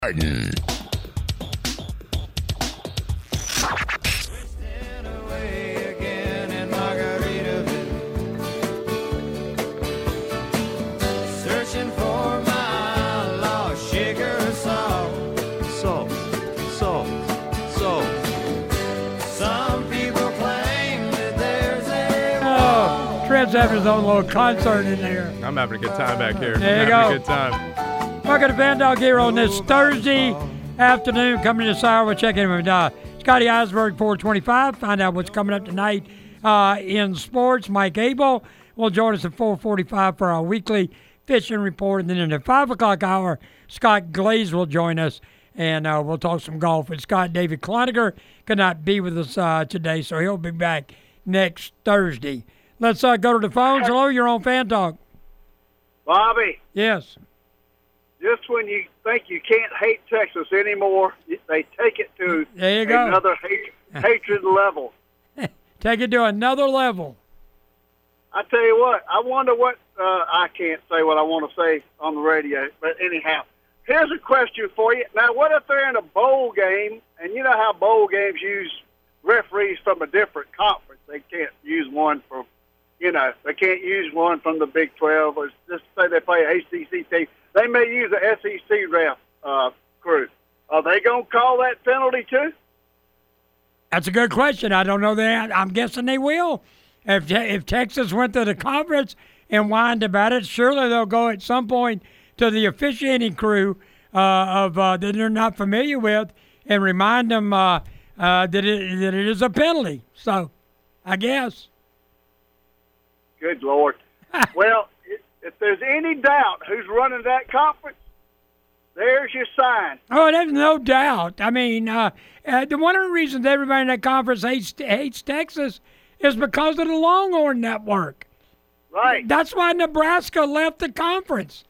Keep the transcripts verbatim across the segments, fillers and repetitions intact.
Garden. Trent's having his own little concert in there. I'm having a good time back here. There I'm you having go. a good time. Welcome to Fan Dog here on this Thursday afternoon. Coming to this hour, we'll check in with uh, Scotty Eisberg, four twenty-five. Find out what's coming up tonight uh, in sports. Mike Abel will join us at four forty-five for our weekly fishing report. And then in the five o'clock hour, Scott Glaze will join us, and uh, we'll talk some golf with Scott. David Cloninger could not be with us uh, today, so he'll be back next Thursday. Let's uh, go to the phones. Hello, you're on Fan Talk. Bobby. Yes. Just when you think you can't hate Texas anymore, they take it to there you go. another hate, hatred level. Take it to another level. I tell you what, I wonder what, uh, I can't say what I want to say on the radio, but anyhow, here's a question for you. Now, what if they're in a bowl game, and you know how bowl games use referees from a different conference? They can't use one for You know, they can't use one from the Big twelve. Or just say they play A C C team. They may use the S E C ref uh, crew. Are they going to call that penalty too? That's a good question. I don't know that. I'm guessing they will. If if Texas went to the conference and whined about it, surely they'll go at some point to the officiating crew uh, of uh, that they're not familiar with and remind them uh, uh, that, it, that it is a penalty. So, I guess. Good Lord. Well, if there's any doubt who's running that conference, there's your sign. Oh, there's no doubt. I mean, uh, uh, the one of the reasons everybody in that conference hates, hates Texas is because of the Longhorn Network. Right. That's why Nebraska left the conference.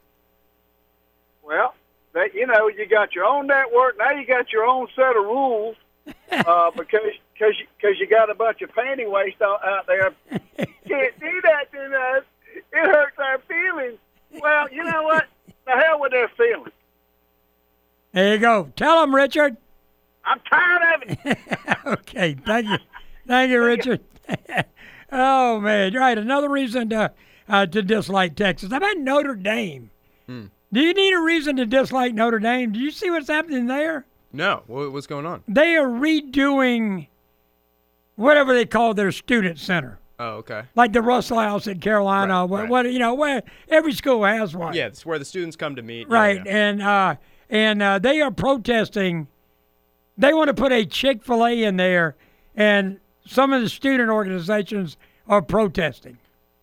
Well, that, you know, you got your own network. Now you got your own set of rules uh, because cause you, cause you got a bunch of panty waste out, out there. Can't do that to us. It hurts our feelings. Well, you know what? The hell with their feelings. There you go. Tell them, Richard. I'm tired of it. Okay. Thank you. Thank you, Richard. Oh, man. Right. Another reason to uh, to dislike Texas. How about Notre Dame? Hmm. Do you need a reason to dislike Notre Dame? Do you see what's happening there? No. What's going on? They are redoing whatever they call their student center. Oh, okay. Like the Russell House in Carolina. Right, what, right. what you know, where every school has one. Yeah, it's where the students come to meet. Right, Yeah, yeah. and uh, and uh, they are protesting. They want to put a Chick-fil-A in there, and some of the student organizations are protesting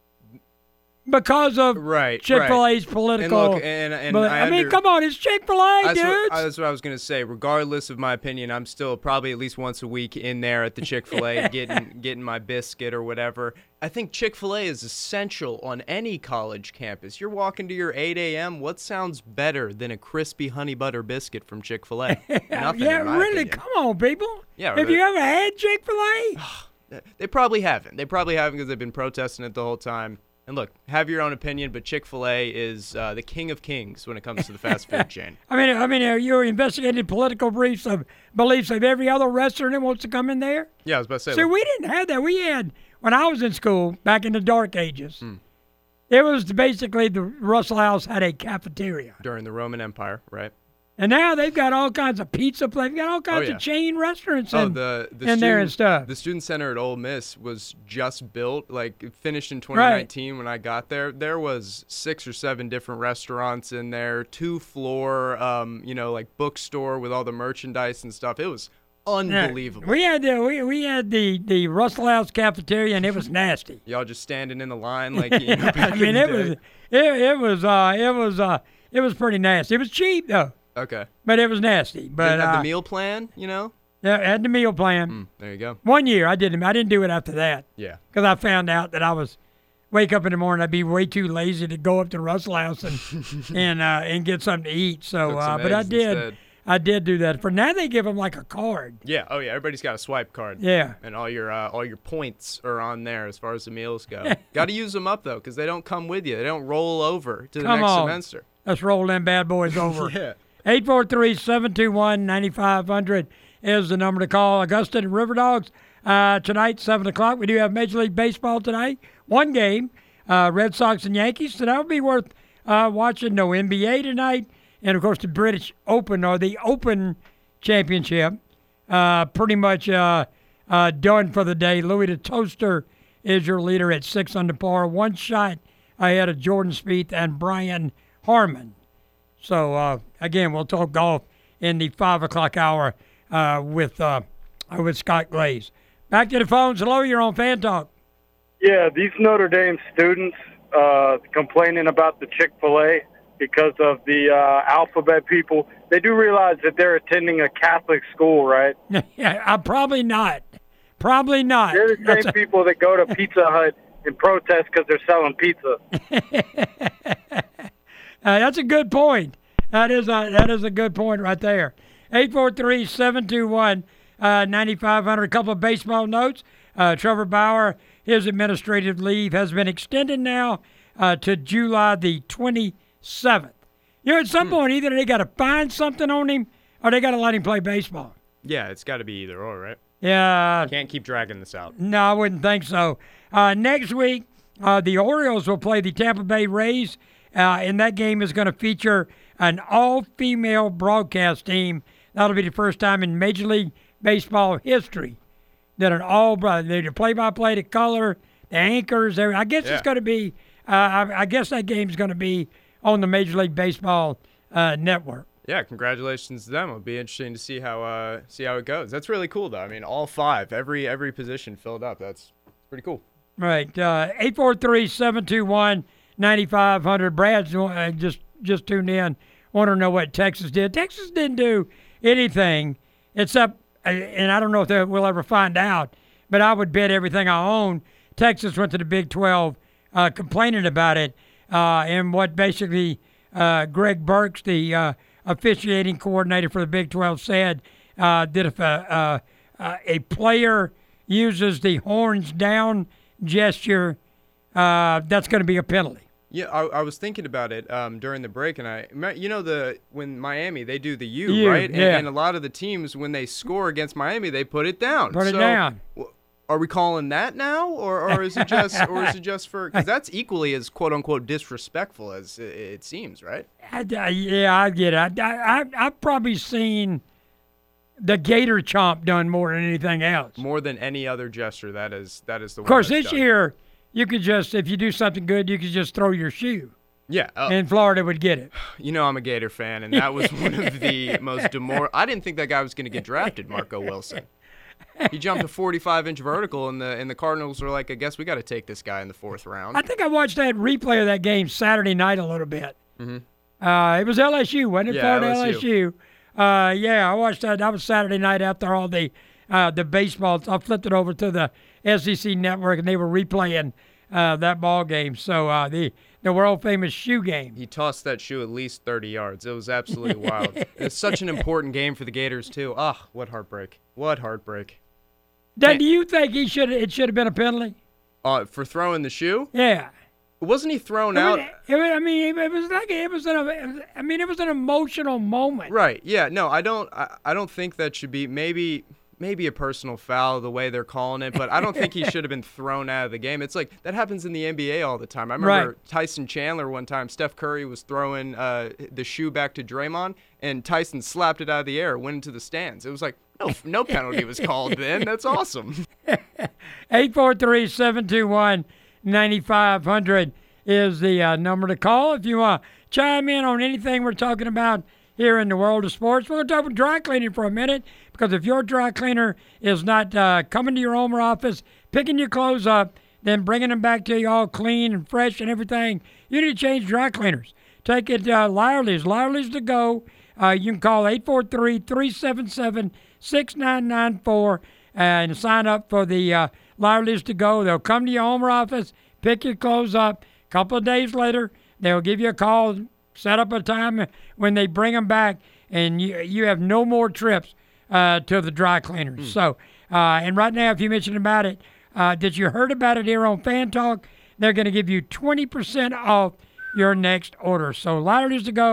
because of Right, Chick-fil-A's right. political. And look, and, and but, I, I mean, under- come on, it's Chick-fil-A, That's dudes. what, that's what I was going to say. Regardless of my opinion, I'm still probably at least once a week in there at the Chick-fil-A getting getting my biscuit or whatever. I think Chick-fil-A is essential on any college campus. You're walking to your eight a.m. What sounds better than a crispy honey butter biscuit from Chick-fil-A? Nothing, yeah, in my really. opinion. Come on, people. Yeah, Have really. you ever had Chick-fil-A? They probably haven't. They probably haven't because they've been protesting it the whole time. And look, have your own opinion, but Chick-fil-A is uh, the king of kings when it comes to the fast food chain. I mean, I mean, are you investigating political briefs of beliefs of every other restaurant that wants to come in there? Yeah, I was about to say. See, look, we didn't have that. We had, when I was in school, back in the dark ages, Hmm. it was basically the Russell House had a cafeteria. during the Roman Empire, right? And now they've got all kinds of pizza places. They've got all kinds yeah. of chain restaurants Oh, in, the, the in student, there and stuff. The student center at Ole Miss was just built, like it finished in twenty nineteen when I got there. There was six or seven different restaurants in there, two floor, um, you know, like bookstore with all the merchandise and stuff. It was unbelievable. We had the we, we had the, the Russell House cafeteria, and it was nasty. Y'all just standing in the line like you know, back I mean, in the it day. was it, it was uh it was uh it was pretty nasty. It was cheap though, Okay. but it was nasty. But Didn't have uh, the meal plan, you know? yeah, I had the meal plan. Mm, there you go. One year I didn't. I didn't do it after that Yeah. because I found out that I was wake up in the morning. I'd be way too lazy to go up to Russell House and and uh, and get something to eat. So, Cook uh, some but I eggs did. instead. I did do that. For now, they give them like a card. Yeah. Oh yeah. Everybody's got a swipe card. Yeah. And all your uh, all your points are on there as far as the meals go. got to use them up though, because they don't come with you. They don't roll over to the Come next on. semester. Let's roll them bad boys over. Yeah. eight four three, seven two one, nine five hundred is the number to call. Augusta and River Dogs uh, tonight, seven o'clock. We do have Major League Baseball tonight. One game, uh, Red Sox and Yankees. So that would be worth uh, watching. No N B A tonight. And, of course, the British Open or the Open Championship. Uh, pretty much uh, uh, done for the day. Louis the Toaster is your leader at six under par. One shot ahead of Jordan Spieth and Brian Harman. So, uh, again, we'll talk golf in the five o'clock hour uh, with uh, with Scott Glaze. Back to the phones. Hello, you're on Fan Talk. Yeah, these Notre Dame students uh, complaining about the Chick-fil-A because of the uh, alphabet people, they do realize that they're attending a Catholic school, right? Yeah, uh, probably not. Probably not. They're the That's same a- people that go to Pizza Hut and protest because they're selling pizza. uh, that's a good point. That is a that is a good point right there. eight four three, seven two one, nine five hundred. A couple of baseball notes. Uh, Trevor Bauer, his administrative leave has been extended now uh, to July the twenty-seventh. You know, at some Hmm. point, either they got to find something on him or they got to let him play baseball. Yeah, it's got to be either or, right? Yeah. Can't keep dragging this out. No, I wouldn't think so. Uh, next week, uh, the Orioles will play the Tampa Bay Rays, uh, and that game is going to feature an all-female broadcast team. That'll be the first time in Major League Baseball history that an all they the play-by-play, the color, the anchors. Everything. I guess Yeah. it's going to be. Uh, I, I guess that game's going to be on the Major League Baseball uh, network. Yeah, congratulations to them. It'll be interesting to see how uh, see how it goes. That's really cool, though. I mean, all five, every every position filled up. That's pretty cool. Right. Uh, eight four three, seven two one, nine five hundred. Brad's uh, just, just tuned in. Want to know what Texas did. Texas didn't do anything except, uh, and I don't know if they- we'll ever find out, but I would bet everything I own Texas went to the Big twelve uh, complaining about it. Uh, and what basically uh, Greg Burks, the uh, officiating coordinator for the Big twelve, said uh, that if a, uh, uh, a player uses the horns down gesture, uh, that's going to be a penalty. Yeah, I, I was thinking about it um, during the break, and I, you know, the when Miami they do the U, U, right? And, yeah. and a lot of the teams when they score against Miami, they put it down. Put it So, down. w- Are we calling that now, or, or is it just, or is it just for? Because that's equally as quote unquote disrespectful as it, it seems, right? I, I, yeah, I get it. I, I, I've probably seen the Gator Chomp done more than anything else. More than any other gesture, that is that is the. Of course, one that's this done. year, you could just, if you do something good, you could just throw your shoe, Yeah, uh, and Florida would get it. you know I'm a Gator fan, and that was one of the most demor. I didn't think that guy was going to get drafted, Marco Wilson. He jumped a forty-five inch vertical, and the and the Cardinals were like, I guess we got to take this guy in the fourth round. I think I watched that replay of that game Saturday night a little bit. Mm-hmm. Uh, it was L S U, wasn't it? Yeah, Florida L S U. L S U. Uh, yeah, I watched that. That was Saturday night after all the uh, the baseball. I flipped it over to the S E C network, and they were replaying uh, that ball game. So uh, the the world famous shoe game. He tossed that shoe at least thirty yards. It was absolutely wild. It's such an important game for the Gators too. Ah, what heartbreak! What heartbreak! Dan, do you think he should? It should have been a penalty. Uh, for throwing the shoe? Yeah. Wasn't he thrown I out? mean, it, was- I mean, it was like it was an. I mean, it was an emotional moment. Right. Yeah. No, I don't. I, I don't think that should be maybe maybe a personal foul the way they're calling it, but I don't think he should have been thrown out of the game. It's like that happens in the N B A all the time. I remember Right. Tyson Chandler one time. Steph Curry was throwing uh, the shoe back to Draymond, and Tyson slapped it out of the air, went into the stands. It was like no no penalty was called then. That's awesome. eight four three, seven two one, nine five hundred is the uh, number to call if you want to chime in on anything we're talking about here in the world of sports. We're going to talk about dry cleaning for a minute, because if your dry cleaner is not uh, coming to your home or office, picking your clothes up, then bringing them back to you all clean and fresh and everything, you need to change dry cleaners. Take it uh, Lyerly's. Lyerly's to go. Uh, you can call eight four three, three seven seven, six nine nine four and sign up for the uh, Lyerly's to go. They'll come to your home or office, pick your clothes up. A couple of days later, they'll give you a call, set up a time when they bring them back, and you you have no more trips uh, to the dry cleaners. Mm. So, uh, and right now, if you mentioned about it, uh, that you heard about it here on Fan Talk, they're going to give you twenty percent off your next order. So, Lyerly's to go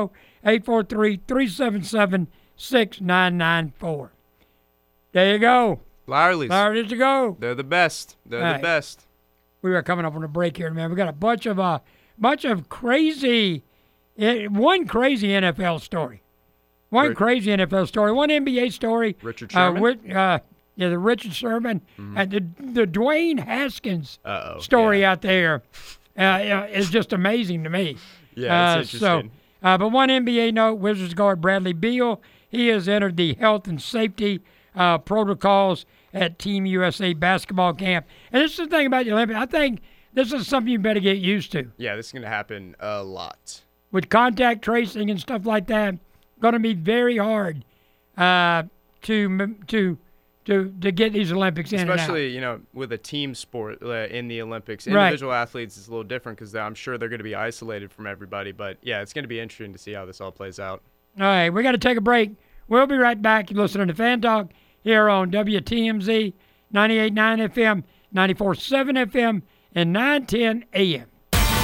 eight four three, three seven seven, six nine nine four. There you go. Leyerly's. Leyerly's to go. They're the best. They're All the right. best. We are coming up on a break here, man. We got a bunch of uh, bunch of crazy, eh, one crazy N F L story, one Rich- crazy N F L story, one N B A story. Richard Uh, Sherman? Wi- uh, yeah, the Richard Sherman and the the Dwayne Haskins Uh-oh, story yeah. out there uh, uh, is just amazing to me. Yeah, uh, it's so, interesting. uh, but one N B A note: Wizards guard Bradley Beal. He has entered the health and safety uh, protocols at Team U S A basketball camp. And this is the thing about the Olympics. I think this is something you better get used to. Yeah, this is going to happen a lot. With contact tracing and stuff like that, going to be very hard uh, to to to to get these Olympics in Especially, and you know, with a team sport uh, in the Olympics. Right. Individual athletes is a little different because I'm sure they're going to be isolated from everybody. But, yeah, it's going to be interesting to see how this all plays out. out. All right, we got to take a break. We'll be right back. You're listening to Fan Talk here on W T M Z, ninety-eight point nine F M, ninety-four point seven F M, and nine ten A M.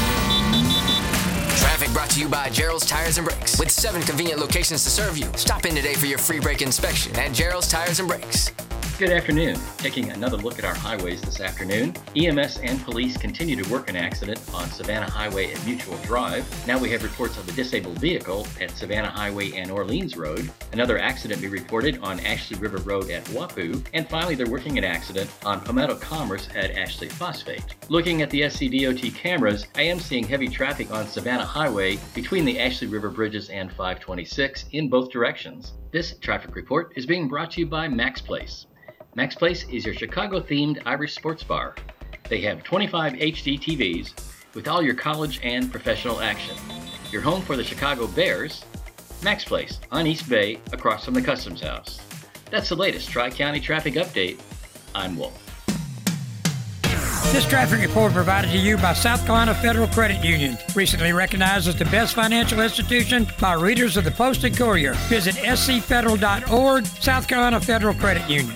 Traffic brought to you by Gerald's Tires and Brakes. With seven convenient locations to serve you, stop in today for your free brake inspection at Gerald's Tires and Brakes. Good afternoon. Taking another look at our highways this afternoon. E M S and police continue to work an accident on Savannah Highway at Mutual Drive. Now we have reports of a disabled vehicle at Savannah Highway and Orleans Road. Another accident be reported on Ashley River Road at Wapu. And finally, they're working an accident on Palmetto Commerce at Ashley Phosphate. Looking at the S C D O T cameras, I am seeing heavy traffic on Savannah Highway between the Ashley River Bridges and five twenty-six in both directions. This traffic report is being brought to you by Max Place. Max Place is your Chicago-themed Irish sports bar. They have twenty-five H D T Vs with all your college and professional action. Your home for the Chicago Bears, Max Place on East Bay across from the Customs House. That's the latest Tri-County traffic update. I'm Wolf. This traffic report provided to you by South Carolina Federal Credit Union, recently recognized as the best financial institution by readers of the Post and Courier. Visit s c federal dot org, South Carolina Federal Credit Union.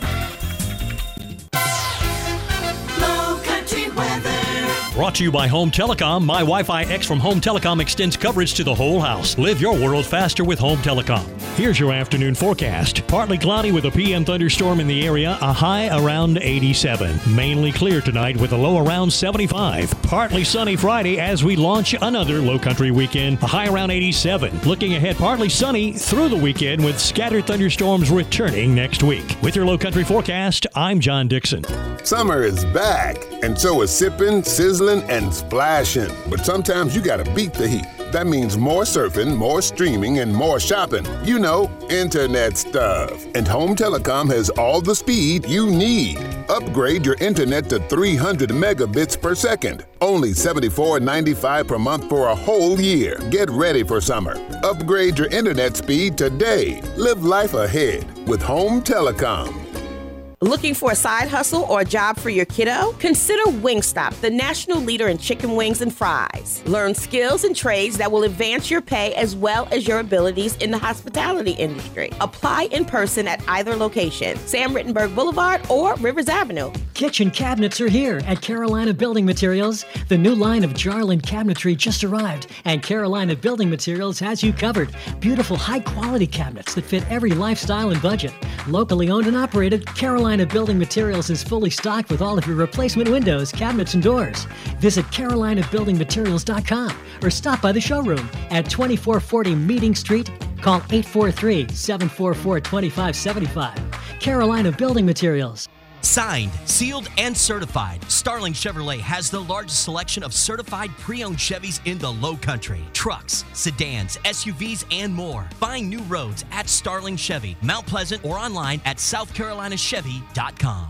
Brought to you by Home Telecom. My Wi-Fi X from Home Telecom extends coverage to the whole house. Live your world faster with Home Telecom. Here's your afternoon forecast. Partly cloudy with a P M thunderstorm in the area, a high around eighty-seven. Mainly clear tonight with a low around seventy-five. Partly sunny Friday as we launch another Low Country weekend, a high around eighty-seven. Looking ahead, partly sunny through the weekend with scattered thunderstorms returning next week. With your Low Country forecast, I'm John Dixon. Summer is back, and so is sipping, sizzling, and splashing. But sometimes you gotta beat the heat. That means more surfing, more streaming, and more shopping. You know, internet stuff. And Home Telecom has all the speed you need. Upgrade your internet to three hundred megabits per second. Only seventy-four ninety-five per month for a whole year. Get ready for summer. Upgrade your internet speed today. Live life ahead with Home Telecom. Looking for a side hustle or a job for your kiddo? Consider Wingstop, the national leader in chicken wings and fries. Learn skills and trades that will advance your pay as well as your abilities in the hospitality industry. Apply in person at either location, Sam Rittenberg Boulevard or Rivers Avenue. Kitchen cabinets are here at Carolina Building Materials. The new line of Jarland cabinetry just arrived, and Carolina Building Materials has you covered. Beautiful, high-quality cabinets that fit every lifestyle and budget. Locally owned and operated, Carolina Building Materials is fully stocked with all of your replacement windows, cabinets, and doors. Visit carolina building materials dot com or stop by the showroom at twenty-four forty Meeting Street. Call eight four three, seven four four, two five seven five. Carolina Building Materials. Signed, sealed, and certified, Starling Chevrolet has the largest selection of certified pre-owned Chevys in the Low Country. Trucks, sedans, S U Vs, and more. Find new roads at Starling Chevy, Mount Pleasant, or online at south carolina chevy dot com.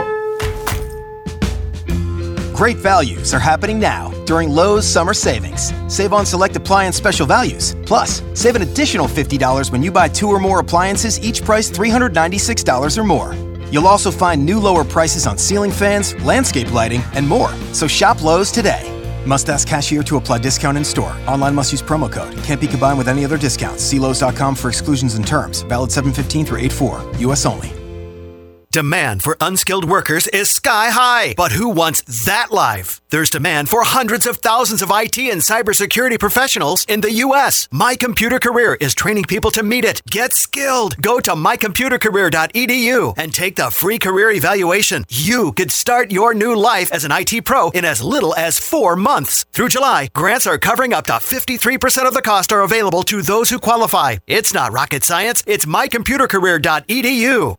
Great values are happening now during Lowe's Summer Savings. Save on select appliance special values. Plus, save an additional fifty dollars when you buy two or more appliances, each priced three hundred ninety-six dollars or more. You'll also find new lower prices on ceiling fans, landscape lighting, and more. So shop Lowe's today. Must ask cashier to apply discount in store. Online must use promo code. Can't be combined with any other discounts. See Lowe's dot com for exclusions and terms. Valid seven fifteen through eight four. U S only. Demand for unskilled workers is sky high. But who wants that life? There's demand for hundreds of thousands of I T and cybersecurity professionals in the U S. My Computer Career is training people to meet it. Get skilled. Go to my computer career dot e d u and take the free career evaluation. You could start your new life as an I T pro in as little as four months. Through July, grants are covering up to fifty-three percent of the cost are available to those who qualify. It's not rocket science. It's my computer career dot e d u.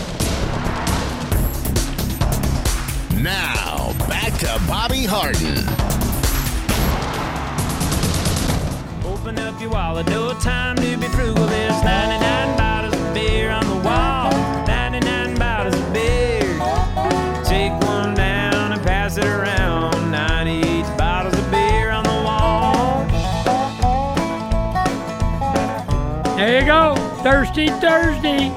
Now, back to Bobby Harden. Open up your wallet, no time to be frugal. There's ninety-nine bottles of beer on the wall. ninety-nine bottles of beer. Take one down and pass it around. ninety-eight bottles of beer on the wall. There you go. Thirsty Thursday.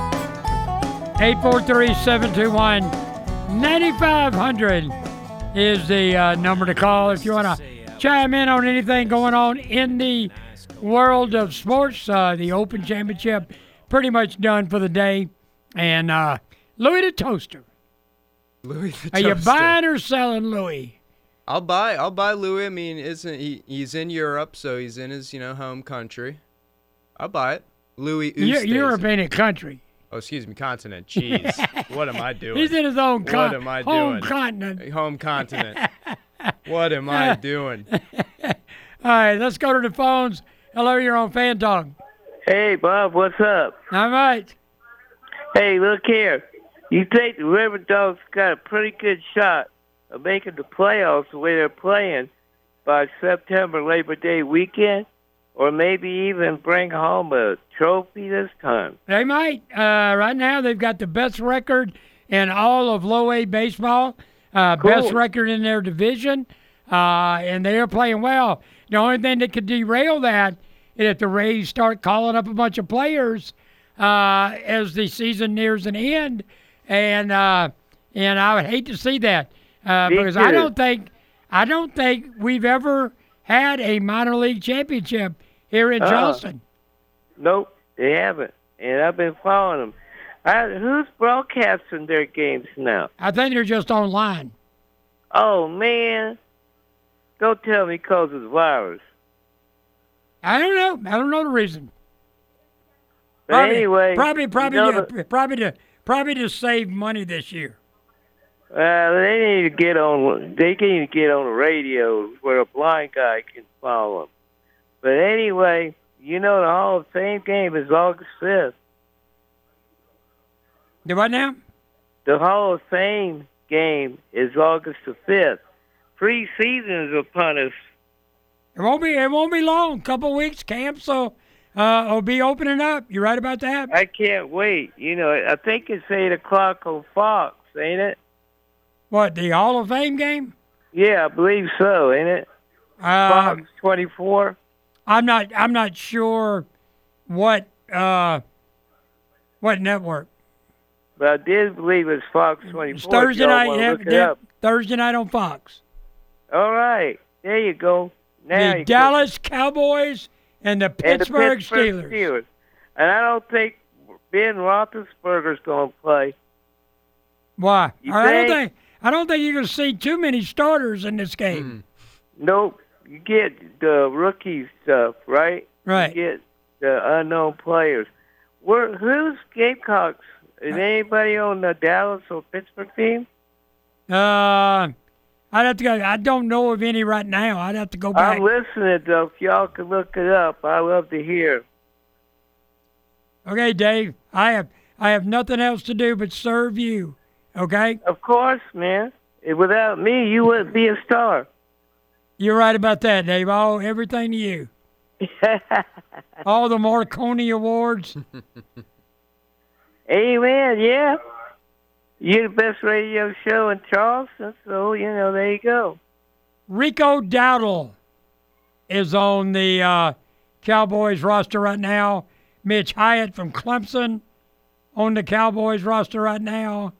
eight four three, seven two one, nine five hundred is the uh, number to call if you want to chime in on anything going on in the world of sports. Uh, the Open Championship pretty much done for the day. And uh, Louis the Toaster. Louis the Are Toaster. you buying or selling Louis? I'll buy. I'll buy Louis. I mean, isn't he? He's in Europe, so he's in his you know home country. I'll buy it. Louis. Eu- Europe ain't a country. Oh, excuse me, continent. Jeez, what am I doing? He's in his own con- What am I home doing? continent. Home continent. What am I doing? All right, let's go to the phones. Hello, you're on Fan Talk. Hey, Bob, what's up? All right. Hey, look here. You think the River Dogs got a pretty good shot of making the playoffs the way they're playing by September Labor Day weekend? Or maybe even bring home a trophy this time? They might. Uh, right now, they've got the best record in all of low A baseball, uh, Cool. best record in their division, uh, and they are playing well. The only thing that could derail that is if the Rays start calling up a bunch of players uh, as the season nears an end, and uh, and I would hate to see that uh, Me because I too. don't think I don't think we've ever had a minor league championship here in Uh-uh. Charleston. Nope, they haven't. And I've been following them. I, who's broadcasting their games now? I think they're just online. Oh, man. Don't tell me because it's virus. I don't know. I don't know the reason. But Probably, anyway. probably, probably, you know to, the- probably to, probably to save money this year. Uh, they need to get on. They need to get on the radio where a blind guy can follow them. But anyway, you know the Hall of Fame game is August fifth. Do what now? The Hall of Fame game is August the fifth. Preseason is upon us. It won't be. It won't be long. Couple weeks. Camps will uh, will be opening up. You right about that? I can't wait. You know, I think it's eight o'clock on Fox, ain't it? What, the Hall of Fame game? Yeah, I believe so, ain't it? Uh, Fox twenty-four. I'm not. I'm not sure what uh, what network. But I did believe it's Fox twenty-four. It's Thursday Y'all night. wanna Yeah, look it yeah, up. Thursday night on Fox. All right, there you go. Now the you Dallas Cowboys and the and the Pittsburgh, Pittsburgh Steelers. Steelers. And I don't think Ben Roethlisberger's going to play. Why? You I don't think? think. I don't think you're going to see too many starters in this game. Nope. You get the rookie stuff, right? Right. You get the unknown players. Where, who's Gamecocks? Is anybody on the Dallas or Pittsburgh team? Uh, I'd have to go. I don't know of any right now. I'd have to go back. I'm listening, though. If y'all can look it up, I love to hear. Okay, Dave. I have I have nothing else to do but serve you. Okay. Of course, man. Without me, you wouldn't be a star. You're right about that, Dave. All everything to you. All the Marconi Awards. Amen, yeah. You're the best radio show in Charleston, so, you know, there you go. Rico Dowdle is on the uh, Cowboys roster right now. Mitch Hyatt from Clemson on the Cowboys roster right now.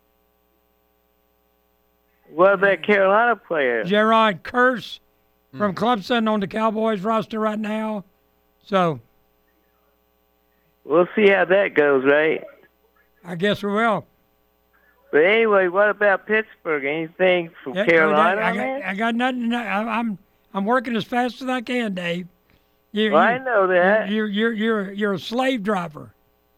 What about Carolina player? Jaron Curse from Clemson on the Cowboys roster right now. So We'll see how that goes, right? I guess we will. But anyway, what about Pittsburgh? Anything from Yeah, Carolina? I, got, I got nothing. I, I'm I'm working as fast as I can, Dave. You, Well, you, I know that. You're you're you're you're a slave driver.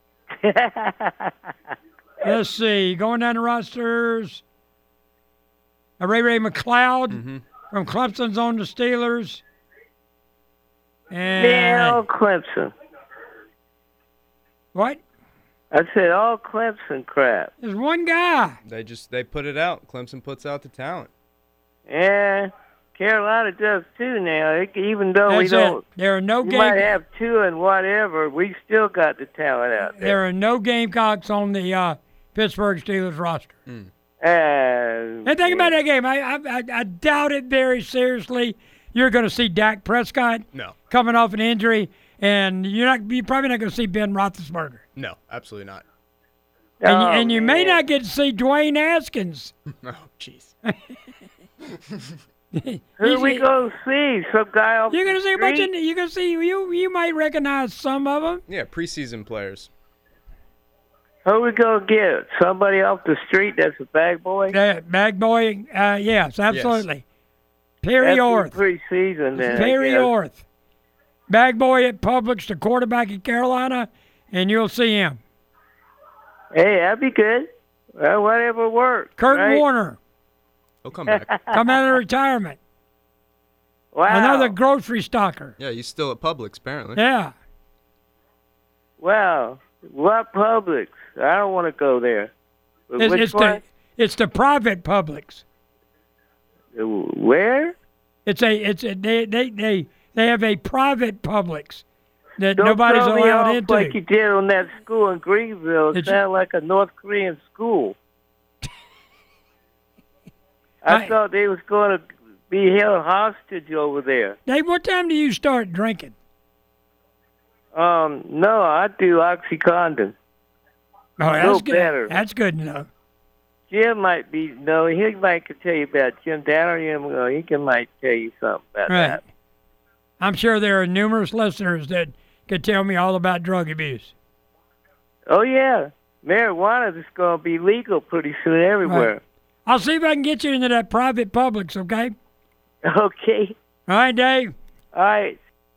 Let's see. Going down the rosters. Uh, Ray Ray McLeod Mm-hmm. from Clemson's on the Steelers. And Yeah, all Clemson. what? I said all Clemson crap. There's one guy. They just they put it out. Clemson puts out the talent. Yeah, Carolina does too now. It, even though we That's it. don't, There are no we game. might have two and whatever, we still got the talent out there. There are no Gamecocks on the uh, Pittsburgh Steelers roster. Mm. Uh, And think about that game. I, I I I doubt it very seriously. You're going to see Dak Prescott No. coming off an injury, and you're not. You're probably not going to see Ben Roethlisberger. No, absolutely not. And, Oh, you, and you may man. not get to see Dwayne Haskins. Oh, jeez. Who we gonna see? Some guy off You're going to the see a bunch of. street? You're going to see. You you might recognize some of them. Yeah, preseason players. Who we gonna get? Somebody off the street that's a bag boy? Uh, bag boy. Uh, yes, absolutely. Perry That's in Orth. preseason then. I Perry guess. Orth. Bag boy at Publix, the quarterback at Carolina, and you'll see him. Hey, that'd be good. Well, whatever works. Kurt right? Warner. He'll come back. Come out of retirement. Wow. Another grocery stocker. Yeah, he's still at Publix, apparently. Yeah. Wow. What Publix? I don't want to go there. But It's, Which it's one? the it's the private Publix. Where? It's a it's a, they, they they they have a private Publix that Don't nobody's throw me allowed off into. like you did on that school in Greenville. It Did you- sounded like a North Korean school. I, I- thought they was going to be held hostage over there. Dave, what time do you start drinking? Um, no, I do OxyContin. Oh, A that's little good. better. That's good enough. Jim might be no. He might could tell you about Jim Danner. Jim, uh, he can might tell you something about Right. that. I'm sure there are numerous listeners that could tell me all about drug abuse. Oh yeah, marijuana is going to be legal pretty soon everywhere. Right. I'll see if I can get you into that private Publix, okay? Okay. All right, Dave. All right.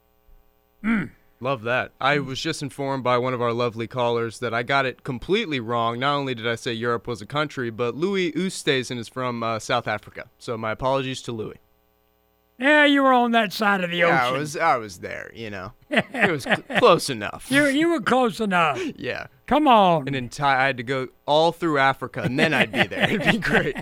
Mm. Love that. I was just informed by one of our lovely callers that I got it completely wrong. Not only did I say Europe was a country, but Louis Oosthuizen is from uh, South Africa. So my apologies to Louis. Yeah, you were on that side of the Yeah, I ocean. was I was there, you know. It was cl- close enough. You you were close enough. Yeah. Come on. An entire I had to go all through Africa and then I'd be there. It'd be great.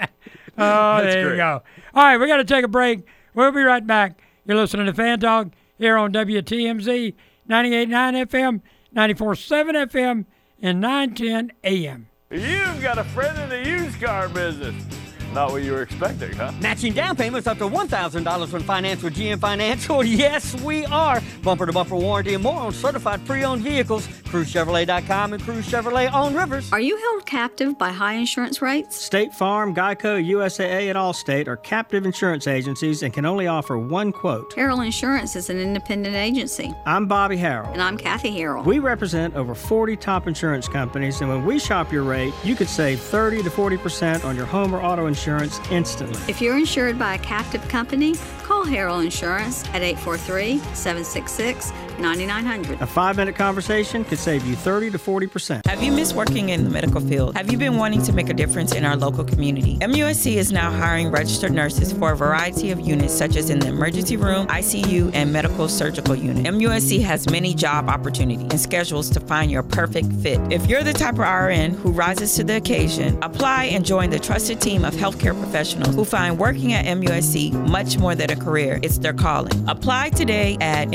Oh, That's there you great. go. All right, we got to take a break. We'll be right back. You're listening to Fan Talk here on W T M Z, ninety-eight point nine F M, ninety-four point seven F M, and nine ten A M. You've got a friend in the used car business. Not what you were expecting, huh? Matching down payments up to one thousand dollars when financed with G M Financial. Yes, we are. Bumper-to-bumper warranty and more on certified pre-owned vehicles. Cruise Chevrolet dot com and Cruise Chevrolet on Rivers. Are you held captive by high insurance rates? State Farm, Geico, U S A A, and Allstate are captive insurance agencies and can only offer one quote. Harrell Insurance is an independent agency. I'm Bobby Harrell. And I'm Kathy Harrell. We represent over forty top insurance companies, and when we shop your rate, you could save thirty to forty percent on your home or auto insurance instantly. If you're insured by a captive company, call Harrell Insurance at eight four three, seven six six, nine nine zero zero. A five-minute conversation could save you thirty to forty percent. Have you missed working in the medical field? Have you been wanting to make a difference in our local community? M U S C is now hiring registered nurses for a variety of units such as in the emergency room, I C U, and medical surgical unit. M U S C has many job opportunities and schedules to find your perfect fit. If you're the type of R N who rises to the occasion, apply and join the trusted team of healthcare professionals who find working at M U S C much more than a career. It's their calling. Apply today at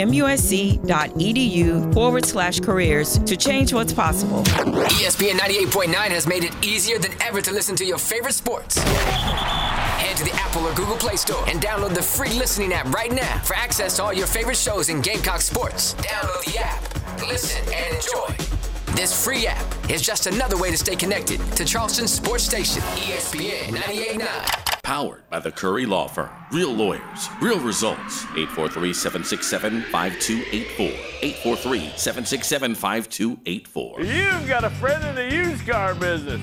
musc.edu forward slash careers to change what's possible. E S P N ninety-eight point nine has made it easier than ever to listen to your favorite sports. Head to the Apple or Google Play Store and download the free listening app right now for access to all your favorite shows in Gamecock sports. Download the app, listen, and enjoy. This free app is just another way to stay connected to Charleston's sports station, E S P N ninety-eight point nine. Powered by the Curry Law Firm. Real lawyers, real results. eight four three, seven six seven, five two eight four. eight four three, seven six seven, five two eight four. You've got a friend in the used car business.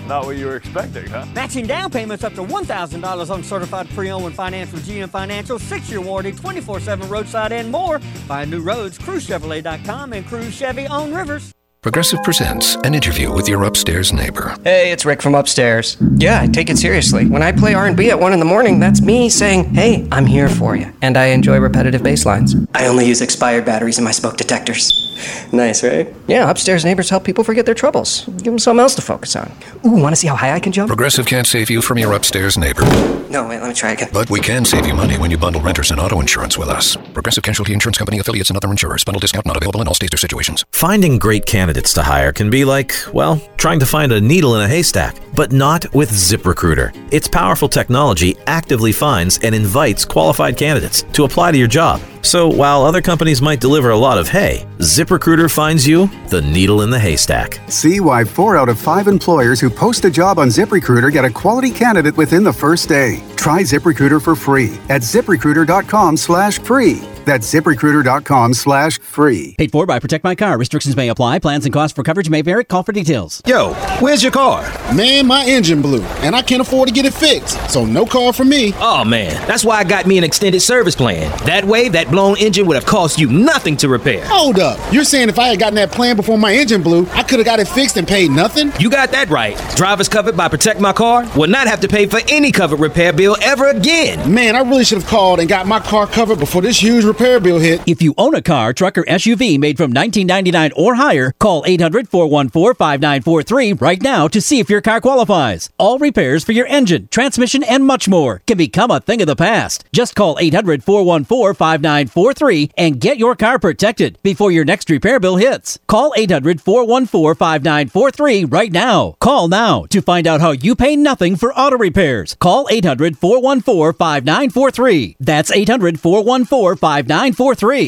Not what you were expecting, huh? Matching down payments up to one thousand dollars on certified pre-owned and finance with G M Financial, six-year warranty, twenty-four seven roadside and more. Find new roads, Cruise Chevrolet dot com and Cruise Chevy on Rivers. Progressive presents an interview with your upstairs neighbor. Hey, it's Rick from upstairs. Yeah, I take it seriously. When I play R and B at one in the morning, that's me saying, hey, I'm here for you. And I enjoy repetitive bass lines. I only use expired batteries in my smoke detectors. Nice, right? Yeah, upstairs neighbors help people forget their troubles. Give them something else to focus on. Ooh, want to see how high I can jump? Progressive can't save you from your upstairs neighbor. No, wait, let me try again. But we can save you money when you bundle renters and auto insurance with us. Progressive Casualty Insurance Company affiliates and other insurers. Bundle discount not available in all states or situations. Finding great candidates to hire can be like, well, trying to find a needle in a haystack, but not with ZipRecruiter. Its powerful technology actively finds and invites qualified candidates to apply to your job. So while other companies might deliver a lot of hay, ZipRecruiter finds you the needle in the haystack. See why four out of five employers who post a job on ZipRecruiter get a quality candidate within the first day. Try ZipRecruiter for free at ZipRecruiter.com slash free. That's ZipRecruiter.com slash free. Paid for by Protect My Car. Restrictions may apply. Plans and costs for coverage may vary. Call for details. Yo, where's your car? Man, my engine blew, and I can't afford to get it fixed, so no car for me. Oh, man, that's why I got me an extended service plan. That way, that blown engine would have cost you nothing to repair. Hold up. You're saying if I had gotten that plan before my engine blew, I could have got it fixed and paid nothing? You got that right. Drivers covered by Protect My Car will not have to pay for any covered repair bill ever again. Man, I really should have called and got my car covered before this huge repair bill hit. If you own a car, truck, or S U V made from nineteen ninety-nine or higher, call eight hundred, four one four, five nine four three right now to see if your car qualifies. All repairs for your engine, transmission, and much more can become a thing of the past. Just call eight hundred, four one four, five nine four three and get your car protected before your next repair bill hits. Call eight hundred, four one four, five nine four three right now. Call now to find out how you pay nothing for auto repairs. Call eight hundred, four one four, five nine four three. That's eight hundred, four one four, five nine four three.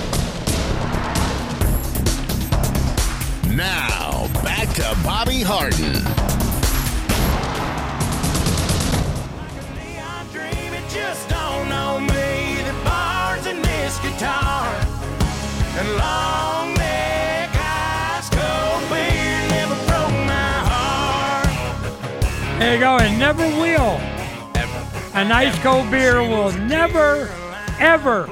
Now, back to Bobby Harden. Just don't know me, the bars in this guitar, and long neck ice cold beer never broke my heart. There you go, and never will. Ever. A nice cold beer will never, ever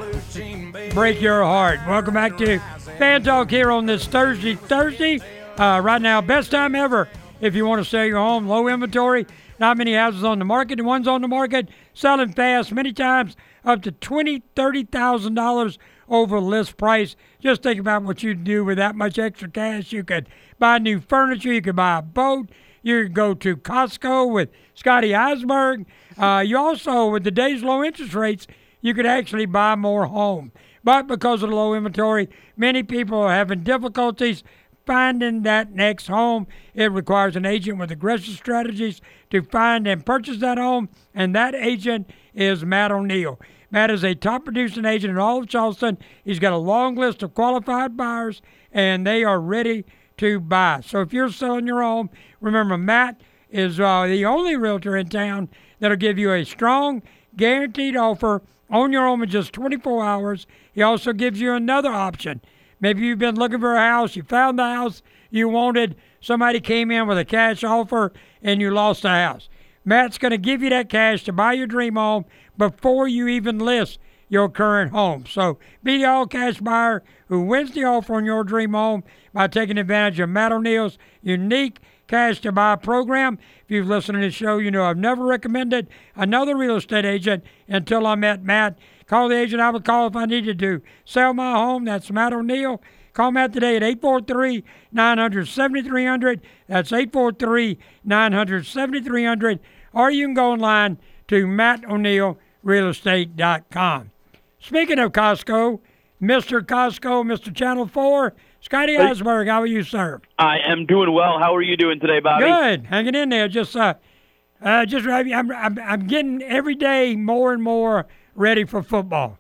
break your heart. Welcome back to Fan Talk here on this Thursday. Thursday, uh, right now, best time ever if you want to sell your home. Low inventory, not many houses on the market. The ones on the market selling fast, many times up to twenty thousand dollars, thirty thousand dollars over list price. Just think about what you'd do with that much extra cash. You could buy new furniture. You could buy a boat. You could go to Costco with Scotty Eisberg. Uh, you also, with the day's low interest rates, you could actually buy more home. But because of the low inventory, many people are having difficulties finding that next home. It requires an agent with aggressive strategies to find and purchase that home, and that agent is Matt O'Neill. Matt is a top producing agent in all of Charleston. He's got a long list of qualified buyers, and they are ready to buy. So if you're selling your home, remember Matt is uh, the only realtor in town that'll give you a strong, guaranteed offer on your home in just twenty-four hours. He also gives you another option. Maybe you've been looking for a house, you found the house you wanted, somebody came in with a cash offer, and you lost the house. Matt's going to give you that cash to buy your dream home before you even list your current home. So be the all-cash buyer who wins the offer on your dream home by taking advantage of Matt O'Neill's unique cash-to-buy program. If you've listened to this show, you know I've never recommended another real estate agent until I met Matt. Call the agent I would call if I needed to sell my home. That's Matt O'Neill. Call Matt today at eight four three, nine hundred, seventy-three hundred. That's eight four three, nine hundred, seventy-three hundred. Or you can go online to matt o'neill real estate dot com. Speaking of Costco, Mister Costco, Mister Channel four, Scotty Eisberg, how are you, sir? I am doing well. How are you doing today, Bobby? Good. Hanging in there. Just, uh, uh, just I'm, I'm, I'm getting every day more and more ready for football.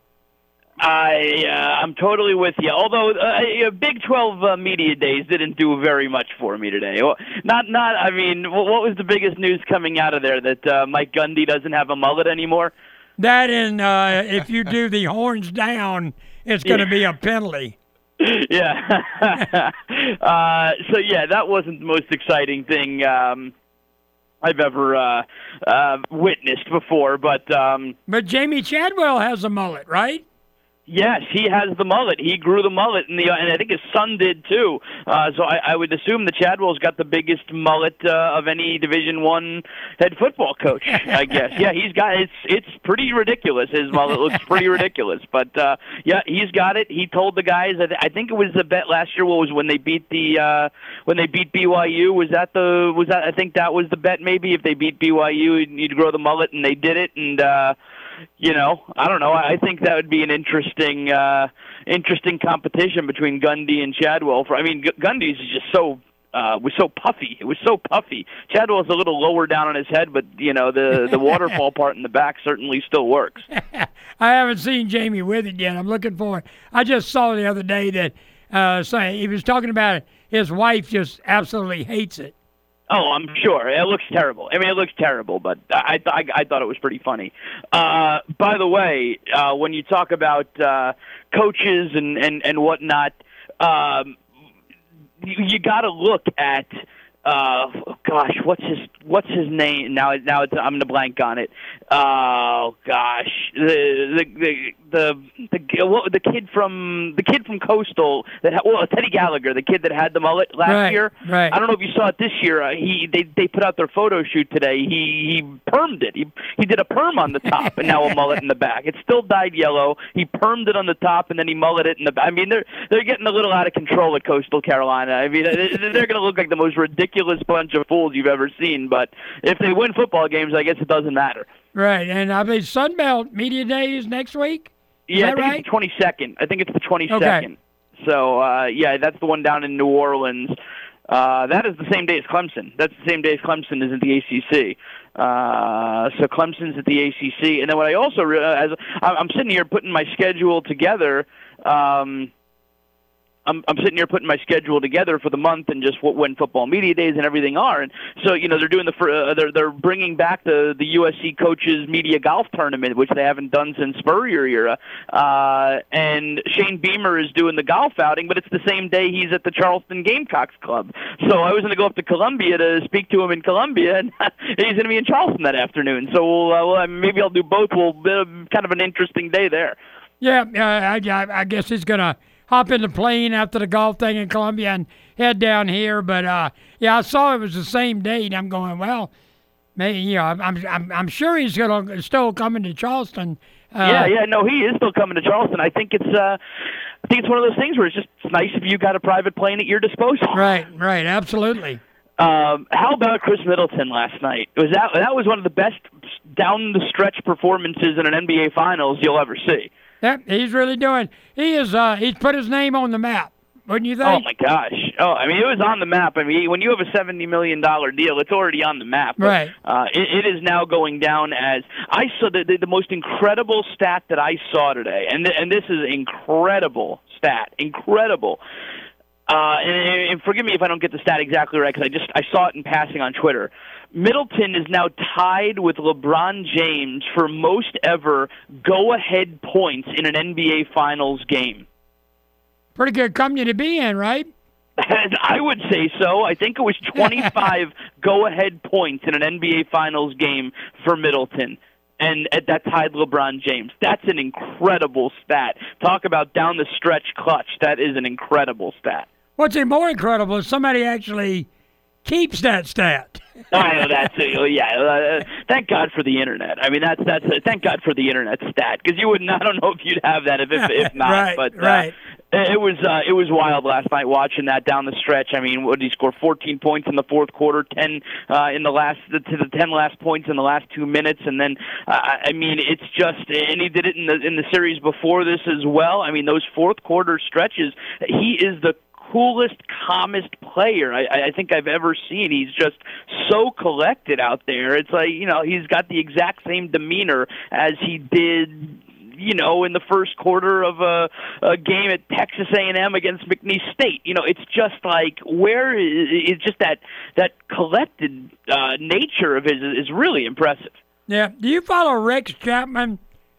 I, uh, I'm totally with you. Although uh, Big twelve uh, media days didn't do very much for me today. Well, not, not. I mean, what was the biggest news coming out of there? That uh, Mike Gundy doesn't have a mullet anymore? That and uh, if you do the horns down, it's going to be a penalty. Yeah. uh, so, yeah, that wasn't the most exciting thing. Um, I've ever uh, uh, witnessed before. But um, but Jamie Chadwell has a mullet, right? Yes, he has the mullet. He grew the mullet, and, the, and I think his son did too. Uh, so I, I would assume that Chadwell's got the biggest mullet uh, of any Division One head football coach. I guess. Yeah, he's got it's it's pretty ridiculous. His mullet looks pretty ridiculous, but uh, yeah, he's got it. He told the guys. I, th- I think it was the bet last year. What was when they beat the uh, when they beat B Y U? Was that the was that? I think that was the bet. Maybe if they beat B Y U, you'd grow the mullet, and they did it, and. Uh, You know, I don't know. I think that would be an interesting, uh, interesting competition between Gundy and Chadwell. For I mean, G- Gundy's is just so uh, was so puffy. It was so puffy. Chadwell's a little lower down on his head, but you know, the the waterfall part in the back certainly still works. I haven't seen Jamie with it yet. I'm looking for it. I just saw the other day that uh, say he was talking about it. His wife just absolutely hates it. Oh, I'm sure. It looks terrible. I mean, it looks terrible, but I I, I thought it was pretty funny. Uh, by the way, uh, when you talk about uh, coaches and, and, and whatnot, um, you, you got to look at, uh, gosh, what's his what's his name? Now, now it's, I'm going to blank on it. Oh, gosh. The the the the the, what, the kid from the kid from Coastal that had, well Teddy Gallagher, the kid that had the mullet last right, year. Right. I don't know if you saw it this year. Uh, he they they put out their photo shoot today. He he permed it. He he did a perm on the top and now a mullet in the back. It's still dyed yellow. He permed it on the top and then he mullet it in the back. I mean they're they're getting a little out of control at Coastal Carolina. I mean they're going to look like the most ridiculous bunch of fools you've ever seen. But if they win football games, I guess it doesn't matter. Right, and I mean Sunbelt Media Day is next week. Is yeah, I that think right? it's the twenty-second. I think it's the twenty-second. Okay. So, uh, yeah, that's the one down in New Orleans. Uh, that is the same day as Clemson. That's the same day as Clemson is at the A C C. Uh, so Clemson's at the A C C. And then what I also realize, I'm sitting here putting my schedule together. Um, I'm, I'm sitting here putting my schedule together for the month and just what, when football media days and everything are. And so, you know, they're doing the uh, they're they're bringing back the the U S C coaches media golf tournament, which they haven't done since Spurrier era. Uh, and Shane Beamer is doing the golf outing, but it's the same day he's at the Charleston Gamecocks Club. So I was going to go up to Columbia to speak to him in Columbia, and he's going to be in Charleston that afternoon. So we'll, uh, well, maybe I'll do both. We'll uh, kind of an interesting day there. Yeah, uh, I, I, I guess he's going to hop in the plane after the golf thing in Columbia and head down here. But, uh, yeah, I saw it was the same date. I'm going, well, maybe, you know, I'm I'm, I'm sure he's gonna still coming to Charleston. Uh, yeah, yeah, no, he is still coming to Charleston. I think it's uh, I think it's one of those things where it's just nice if you got a private plane at your disposal. Right, right, absolutely. Um, how about Chris Middleton last night? Was that that was one of the best down the stretch performances in an N B A Finals you'll ever see. Yeah, he's really doing. He is. Uh, he's put his name on the map. Wouldn't you think? Oh my gosh! Oh, I mean, it was on the map. I mean, when you have a seventy million dollar deal, it's already on the map. But, right. Uh, it, it is now going down as I saw the, the the most incredible stat that I saw today, and th- and this is incredible stat, incredible. Uh, and, and forgive me if I don't get the stat exactly right because I just I saw it in passing on Twitter. Middleton is now tied with LeBron James for most ever go-ahead points in an N B A Finals game. Pretty good company to be in, right? I would say so. I think it was twenty-five go-ahead points in an N B A Finals game for Middleton. And that tied LeBron James. That's an incredible stat. Talk about down the stretch clutch. That is an incredible stat. What's even more incredible is somebody actually keeps that stat. I know that's uh, yeah. Uh, thank God for the internet. I mean, that's that's uh, thank God for the internet stat because you wouldn't. I don't know if you'd have that if if, if not. right, but uh, right. It was uh, it was wild last night watching that down the stretch. I mean, what did he score? fourteen points in the fourth quarter, ten uh, in the last to the ten last points in the last two minutes, and then uh, I mean, it's just and he did it in the in the series before this as well. I mean, those fourth quarter stretches, he is the coolest, calmest player I, I think I've ever seen. He's just so collected out there. It's like, you know, he's got the exact same demeanor as he did, you know, in the first quarter of a, a game at Texas A and M against McNeese State. You know, it's just like where is it's just that that collected uh, nature of his is really impressive. Yeah. Do you follow Rex Chapman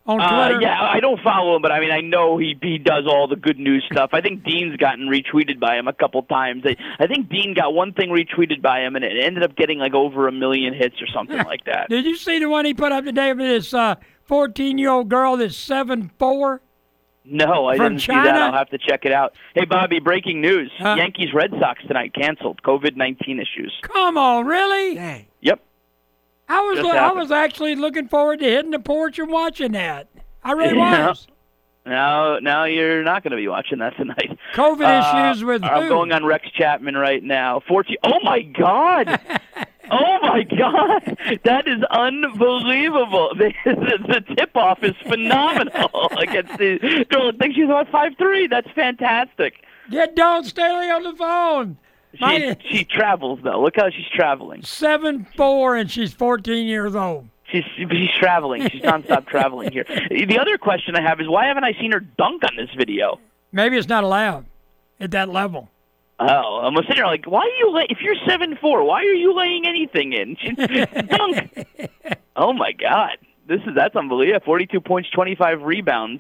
on Uh, Twitter? yeah, I don't follow him, but I mean, I know he he does all the good news stuff. I think Dean's gotten retweeted by him a couple times. I, I think Dean got one thing retweeted by him, and it ended up getting like over a million hits or something like that. Did you see the one he put up today with this uh, fourteen-year-old girl that's seven four? No, I From didn't China? see that. I'll have to check it out. Hey, Bobby, breaking news. Huh? Yankees Red Sox tonight canceled. COVID nineteen issues. Come on, really? Yep. I was Just I happened. was actually looking forward to hitting the porch and watching that. I really Yeah. was. Now, now you're not going to be watching that tonight. COVID Uh, issues with I'm who? going on Rex Chapman right now. fourteen Oh my God! Oh my God! That is unbelievable. The, the, the tip-off is phenomenal against the girl that thinks she's about five three. That's fantastic. Get Dawn Staley on the phone. She she travels though. Look how she's traveling. Seven four and she's fourteen years old. She's she's traveling. She's nonstop traveling here. The other question I have is why haven't I seen her dunk on this video? Maybe it's not allowed at that level. Oh, I'm sitting there like, why are you lay- if you're seven four, why are you laying anything in? She- dunk. Oh my God, this is that's unbelievable. forty-two points, twenty-five rebounds.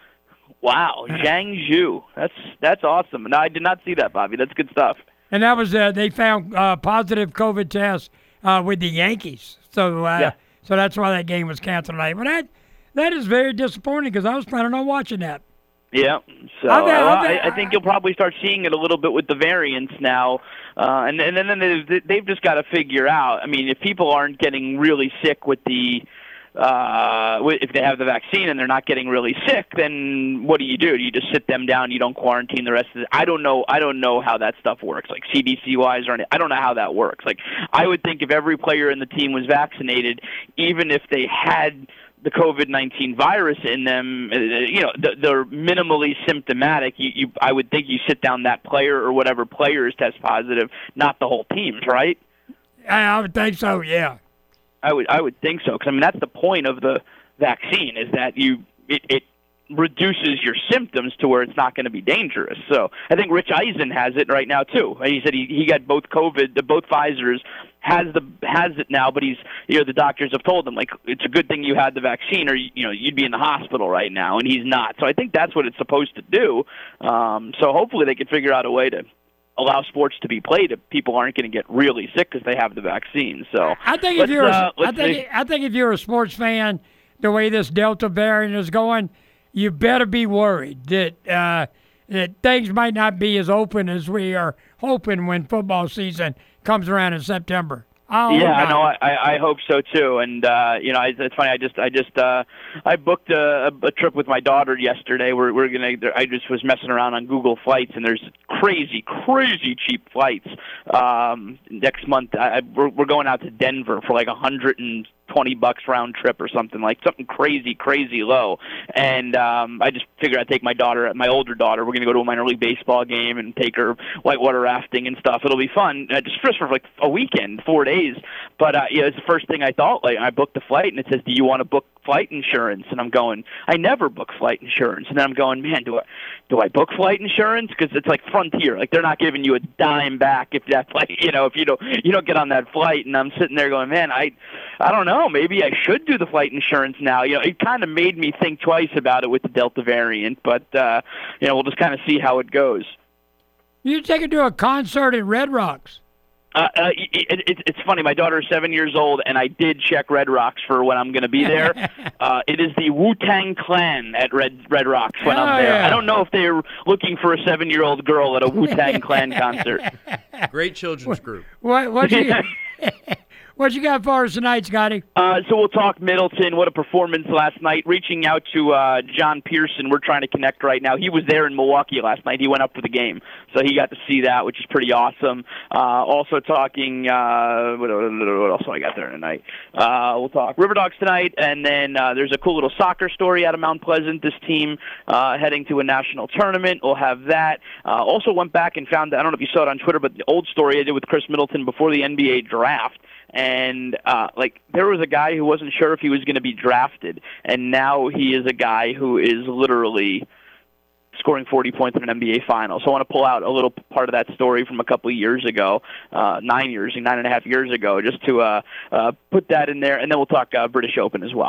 Wow, Zhang Zhu. That's that's awesome. No, I did not see that, Bobby. That's good stuff. And that was uh, they found uh, positive COVID tests uh, with the Yankees. So uh, Yeah. so that's why that game was canceled tonight. But that that is very disappointing because I was planning on watching that. Yeah, so I'll bet- uh, I'll bet- I, I think you'll probably start seeing it a little bit with the variants now, uh, and, and then they've, they've just got to figure out. I mean, if people aren't getting really sick with the, uh, wi- if they have the vaccine and they're not getting really sick, then what do you do? Do you just sit them down? You don't quarantine the rest of it? I don't know. I don't know how that stuff works, like C D C wise or anything. I don't know how that works. Like, I would think if every player in the team was vaccinated, even if they had the COVID nineteen virus in them, uh, you know, th- they're minimally symptomatic. You, you, I would think you sit down that player or whatever players test positive, not the whole teams, right? I, I would think so. Yeah. I would, I would think so, because I mean that's the point of the vaccine is that you it, it reduces your symptoms to where it's not going to be dangerous. So I think Rich Eisen has it right now too. He said he, he got both COVID, the both Pfizer's. Has the has it now, but he's you know the doctors have told him like it's a good thing you had the vaccine or you know you'd be in the hospital right now, and he's not. So I think that's what it's supposed to do. Um, so hopefully they can figure out a way to allow sports to be played if people aren't going to get really sick because they have the vaccine. So I think if let's, you're, a, uh, I let's think, see. I think if you're a sports fan, the way this Delta variant is going, you better be worried that uh, that things might not be as open as we are hoping when football season comes around in September. I hope Yeah, not. I know. I, I hope so too. And uh, you know, I, it's funny. I just, I just, uh, I booked a, a trip with my daughter yesterday. We're, we're gonna. I just was messing around on Google Flights, and there's crazy, crazy cheap flights. Um, next month, I, we're, we're going out to Denver for like a hundred and twenty bucks round trip or something like something crazy, crazy low. And um, I just figured I'd take my daughter, my older daughter. We're gonna go to a minor league baseball game and take her whitewater rafting and stuff. It'll be fun. Uh, just just for like a weekend, four days. But uh, yeah, it's the first thing I thought. Like I booked the flight, and it says, "Do you want to book flight insurance?" And I'm going, "I never book flight insurance." And then I'm going, "Man, do I do I book flight insurance?" Because it's like Frontier. Like they're not giving you a dime back if that flight, you know, if you don't you don't get on that flight. And I'm sitting there going, "Man, I I don't know. Maybe I should do the flight insurance now." You know, it kind of made me think twice about it with the Delta variant. But uh, you know, we'll just kind of see how it goes. You take her to a concert at Red Rocks. Uh, uh, it, it, it's funny. My daughter is seven years old, and I did check Red Rocks for when I'm going to be there. uh, it is the Wu-Tang Clan at Red Red Rocks when Oh, I'm there. yeah. I don't know if they're looking for a seven-year-old girl at a Wu-Tang Clan concert. Great children's group. What what you what you got for us tonight, Scotty? Uh, so we'll talk Middleton. What a performance last night. Reaching out to uh, John Pearson. We're trying to connect right now. He was there in Milwaukee last night. He went up for the game. So he got to see that, which is pretty awesome. Uh, also talking, uh, what, what else do I got there tonight? Uh, we'll talk River Dogs tonight. And then uh, there's a cool little soccer story out of Mount Pleasant. This team uh, heading to a national tournament. We'll have that. Uh, also went back and found, I don't know if you saw it on Twitter, but the old story I did with Chris Middleton before the N B A draft. And, uh, like, there was a guy who wasn't sure if he was going to be drafted, and now he is a guy who is literally scoring forty points in an N B A final. So I want to pull out a little part of that story from a couple of years ago, uh, nine years, nine and a half years ago, just to uh, uh, put that in there, and then we'll talk uh, British Open as well.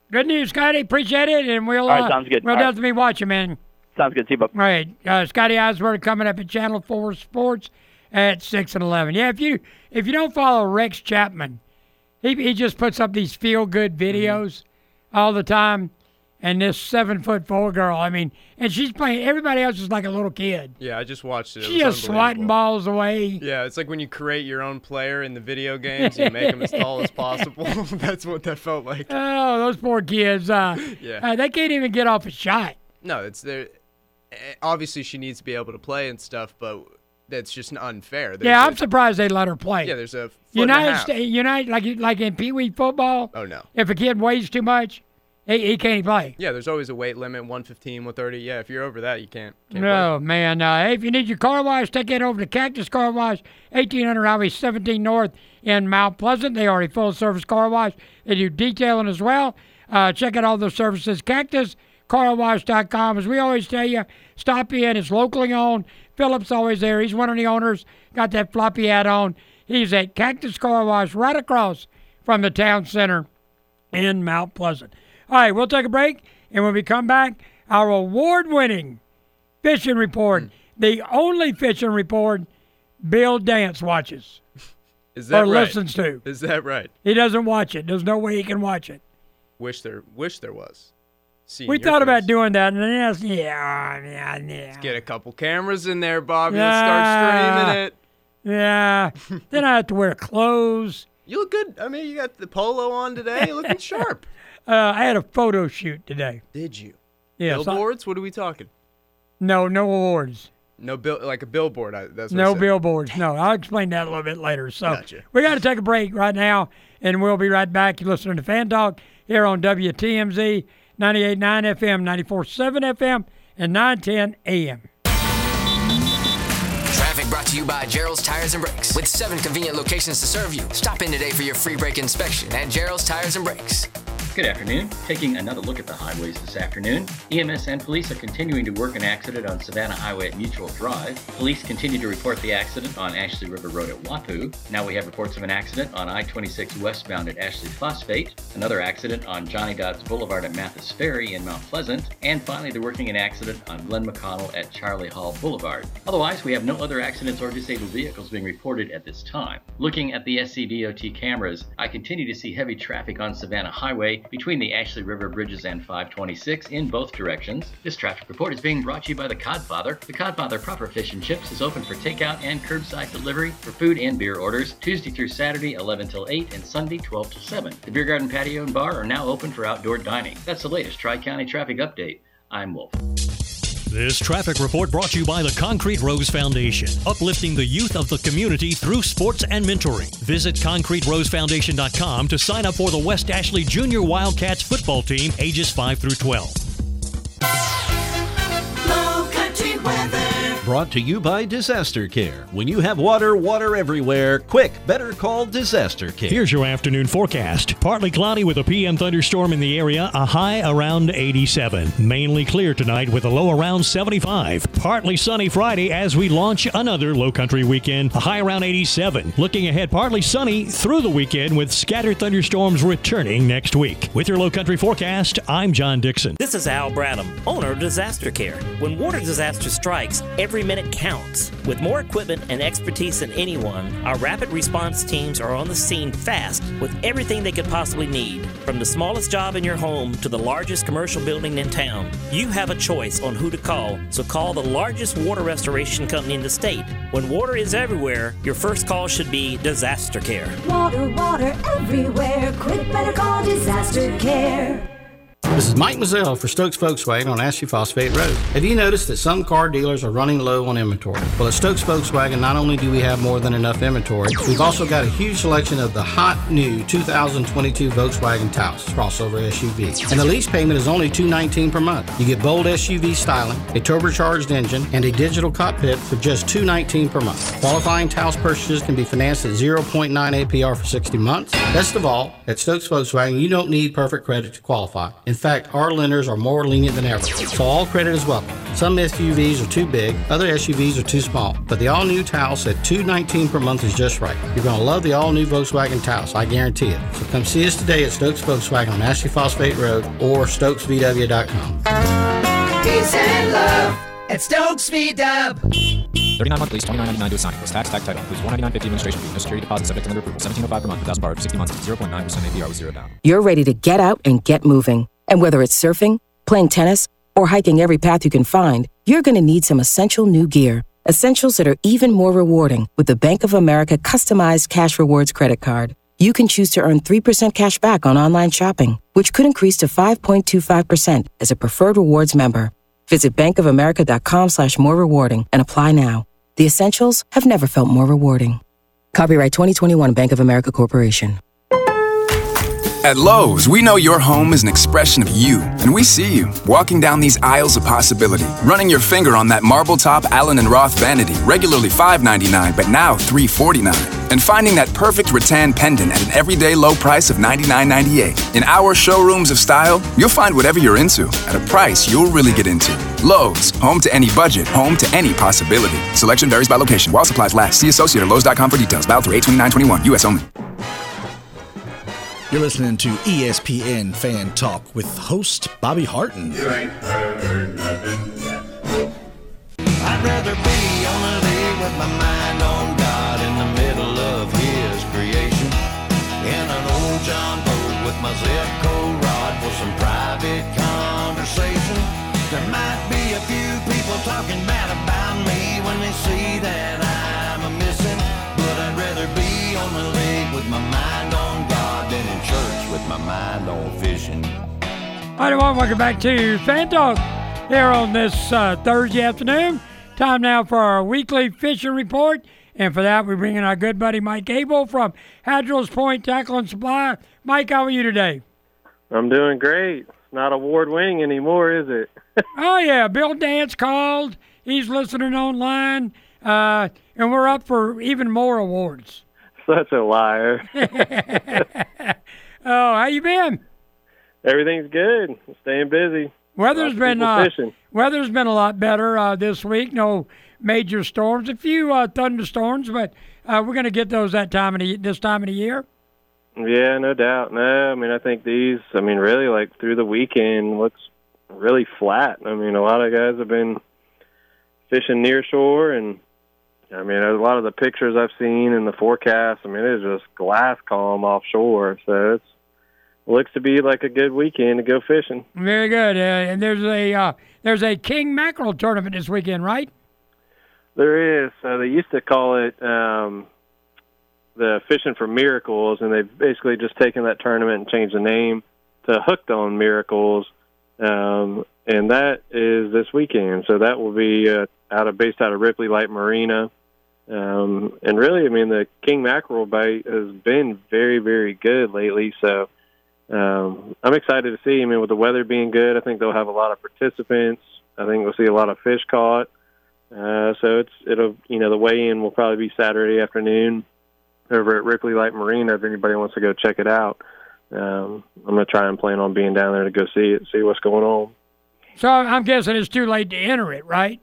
Good news, Scotty. Appreciate it, and we'll, All right, uh, sounds good. we'll All right. definitely watch you, man. Sounds good. See you, bub. All right, uh, Scotty Eisberg coming up at Channel four Sports at six and eleven. Yeah, if you if you don't follow Rex Chapman, he he just puts up these feel-good videos mm-hmm. all the time. And this seven-foot-four girl, I mean, and she's playing, everybody else is like a little kid. Yeah, I just watched it. She's it just swatting balls away. Yeah, it's like when you create your own player in the video games, you make them as tall as possible. That's what that felt like. Oh, those poor kids. Uh, yeah. Uh, they can't even get off a shot. No, it's there. Obviously, she needs to be able to play and stuff, but that's just unfair. There's yeah, i I'm surprised they let her play. Yeah, there's a foot United and a half. States, United, like like in Pee Wee football. Oh no. If a kid weighs too much, he, he can't play. Yeah, there's always a weight limit, one fifteen, one thirty. Yeah, if you're over that, you can't. can't no, play. man. Uh, hey, if you need your car wash, take it over to Cactus Car Wash, eighteen hundred Highway seventeen North in Mount Pleasant. They are a full-service car wash. They do detailing as well. Uh, check out all their services, cactus car wash dot com. As we always tell you, stop in. It's locally owned. Philip's always there. He's one of the owners. Got that floppy hat on. He's at Cactus Car Wash right across from the town center in Mount Pleasant. All right, we'll take a break, and when we come back, our award-winning fishing report, mm. the only fishing report Bill Dance watches. Is that or right? listens to. Is that right? He doesn't watch it. There's no way he can watch it. Wish there, wish there was. Seeing we your thought face. about doing that, and then yes, yeah, yeah, yeah. Let's get a couple cameras in there, Bobby. Yeah. Let's start streaming it. Yeah. Then I have to wear clothes. You look good. I mean, you got the polo on today. You're looking sharp. Uh, I had a photo shoot today. Did you? Yeah. Billboards? So, what are we talking? No, no awards. No bill, like a billboard. I, that's what no I said. billboards. No, I'll explain that a little bit later. So gotcha. We got to take a break right now, and we'll be right back. You're listening to Fan Talk here on W T M Z ninety-eight point nine F M, ninety-four point seven F M, and nine ten A M. Traffic brought to you by Gerald's Tires and Brakes. With seven convenient locations to serve you. Stop in today for your free brake inspection at Gerald's Tires and Brakes. Good afternoon. Taking another look at the highways this afternoon. E M S and police are continuing to work an accident on Savannah Highway at Mutual Drive. Police continue to report the accident on Ashley River Road at Wapu. Now we have reports of an accident on I twenty-six westbound at Ashley Phosphate. Another accident on Johnny Dodds Boulevard at Mathis Ferry in Mount Pleasant. And finally, they're working an accident on Glen McConnell at Charlie Hall Boulevard. Otherwise, we have no other accidents or disabled vehicles being reported at this time. Looking at the S C D O T cameras, I continue to see heavy traffic on Savannah Highway between the Ashley River Bridges and five twenty-six in both directions. This traffic report is being brought to you by the Codfather. The Codfather Proper Fish and Chips is open for takeout and curbside delivery for food and beer orders Tuesday through Saturday eleven till eight and Sunday twelve till seven. The Beer Garden Patio and Bar are now open for outdoor dining. That's the latest Tri-County traffic update. I'm Wolf. This traffic report brought to you by the Concrete Rose Foundation, uplifting the youth of the community through sports and mentoring. Visit concrete rose foundation dot com to sign up for the West Ashley Junior Wildcats football team, ages five through twelve. Low Country weather. Brought to you by Disaster Care. When you have water, water everywhere, quick, better call Disaster Care. Here's your afternoon forecast. Partly cloudy with a P M thunderstorm in the area, a high around eighty-seven. Mainly clear tonight with a low around seventy-five. Partly sunny Friday as we launch another low country weekend, a high around eighty-seven. Looking ahead, partly sunny through the weekend with scattered thunderstorms returning next week. With your low country forecast, I'm John Dixon. This is Al Bradham, owner of Disaster Care. When water disaster strikes, every minute counts. With more equipment and expertise than anyone, our rapid response teams are on the scene fast with everything they could possibly need. From the smallest job in your home to the largest commercial building in town, you have a choice on who to call, so call the largest water restoration company in the state. When water is everywhere, your first call should be Disaster Care. Water, water everywhere. Quick, better call Disaster Care. This is Mike Mazzell for Stokes Volkswagen on Ashley Phosphate Road. Have you noticed that some car dealers are running low on inventory? Well, at Stokes Volkswagen, not only do we have more than enough inventory, we've also got a huge selection of the hot new two thousand twenty-two Volkswagen Taos crossover S U V. And the lease payment is only two hundred nineteen dollars per month. You get bold S U V styling, a turbocharged engine, and a digital cockpit for just two hundred nineteen dollars per month. Qualifying Taos purchases can be financed at zero point nine A P R for sixty months. Best of all, at Stokes Volkswagen, you don't need perfect credit to qualify. In fact, our lenders are more lenient than ever, so all credit is welcome. Some S U Vs are too big, other S U Vs are too small, but the all-new Taos at two hundred nineteen dollars per month is just right. You're going to love the all-new Volkswagen Taos, I guarantee it. So come see us today at Stokes Volkswagen on Ashley Phosphate Road or stokes v w dot com. Peace and love at Stokes V W. thirty-nine month lease, twenty-nine ninety-nine to assign. Plus tax, tax title. Includes one ninety-nine fifty administration fee. No security deposit subject to lender approval. seventeen oh five per month. Without borrowed for sixty months. zero point nine percent A P R with zero down. You're ready to get out and get moving. And whether it's surfing, playing tennis, or hiking every path you can find, you're going to need some essential new gear. Essentials that are even more rewarding with the Bank of America customized cash rewards credit card. You can choose to earn three percent cash back on online shopping, which could increase to five point two five percent as a preferred rewards member. Visit bankofamerica.com slash more rewarding and apply now. The essentials have never felt more rewarding. Copyright twenty twenty-one Bank of America Corporation. At Lowe's, we know your home is an expression of you, and we see you walking down these aisles of possibility, running your finger on that marble top Allen and Roth vanity, regularly five ninety-nine, but now three forty-nine, and finding that perfect rattan pendant at an everyday low price of ninety-nine ninety-eight. In our showrooms of style, you'll find whatever you're into at a price you'll really get into. Lowe's, home to any budget, home to any possibility. Selection varies by location. While supplies last, see associate at Lowe's dot com for details. Valid through eight twenty-nine twenty-one, U S only. You're listening to E S P N Fan Talk with host Bobby Harton. You ain't heard nothing yet. I'd rather be on a lake with my mind on God in the middle of His creation, in an old John boat with my Zipco rod for some private conversation. There might be a few people talking bad about me when they see that I'm a missing, but I'd rather be on the lake with my mind on God than in church with my mind on fishing. Hi, everyone. Welcome back to Fan Talk here on this uh, Thursday afternoon. Time now for our weekly fishing report. And for that, we bring in our good buddy Mike Abel from Hadrill's Point Tackle and Supply. Mike, how are you today? I'm doing great. It's not award-winning anymore, is it? Oh, yeah. Bill Dance called. He's listening online. Uh, and we're up for even more awards. Such a liar. Oh, how you been? Everything's good. Staying busy. Weather's been uh, fishing. weather's been a lot better uh, this week. No major storms. A few uh, thunderstorms, but uh, we're going to get those that time of the, this time of the year. Yeah, no doubt. No, I mean, I think these, I mean, really, like, through the weekend looks really flat. I mean, a lot of guys have been fishing near shore, and, I mean, a lot of the pictures I've seen in the forecast, I mean, it's just glass calm offshore. So it's looks to be like a good weekend to go fishing. Very good. Uh, and there's a uh, there's a king mackerel tournament this weekend, right? There is. Uh, they used to call it um, the Fishing for Miracles, and they've basically just taken that tournament and changed the name to Hooked on Miracles, um, and that is this weekend. So that will be uh, out of based out of Ripley Light Marina. Um, and really, I mean, the king mackerel bite has been very, very good lately. So um, I'm excited to see. I mean, with the weather being good, I think they'll have a lot of participants. I think we'll see a lot of fish caught. Uh, so it's it'll you know the weigh-in will probably be Saturday afternoon over at Ripley Light Marina. If anybody wants to go check it out, um, I'm going to try and plan on being down there to go see it, see what's going on. So I'm guessing it's too late to enter it, right?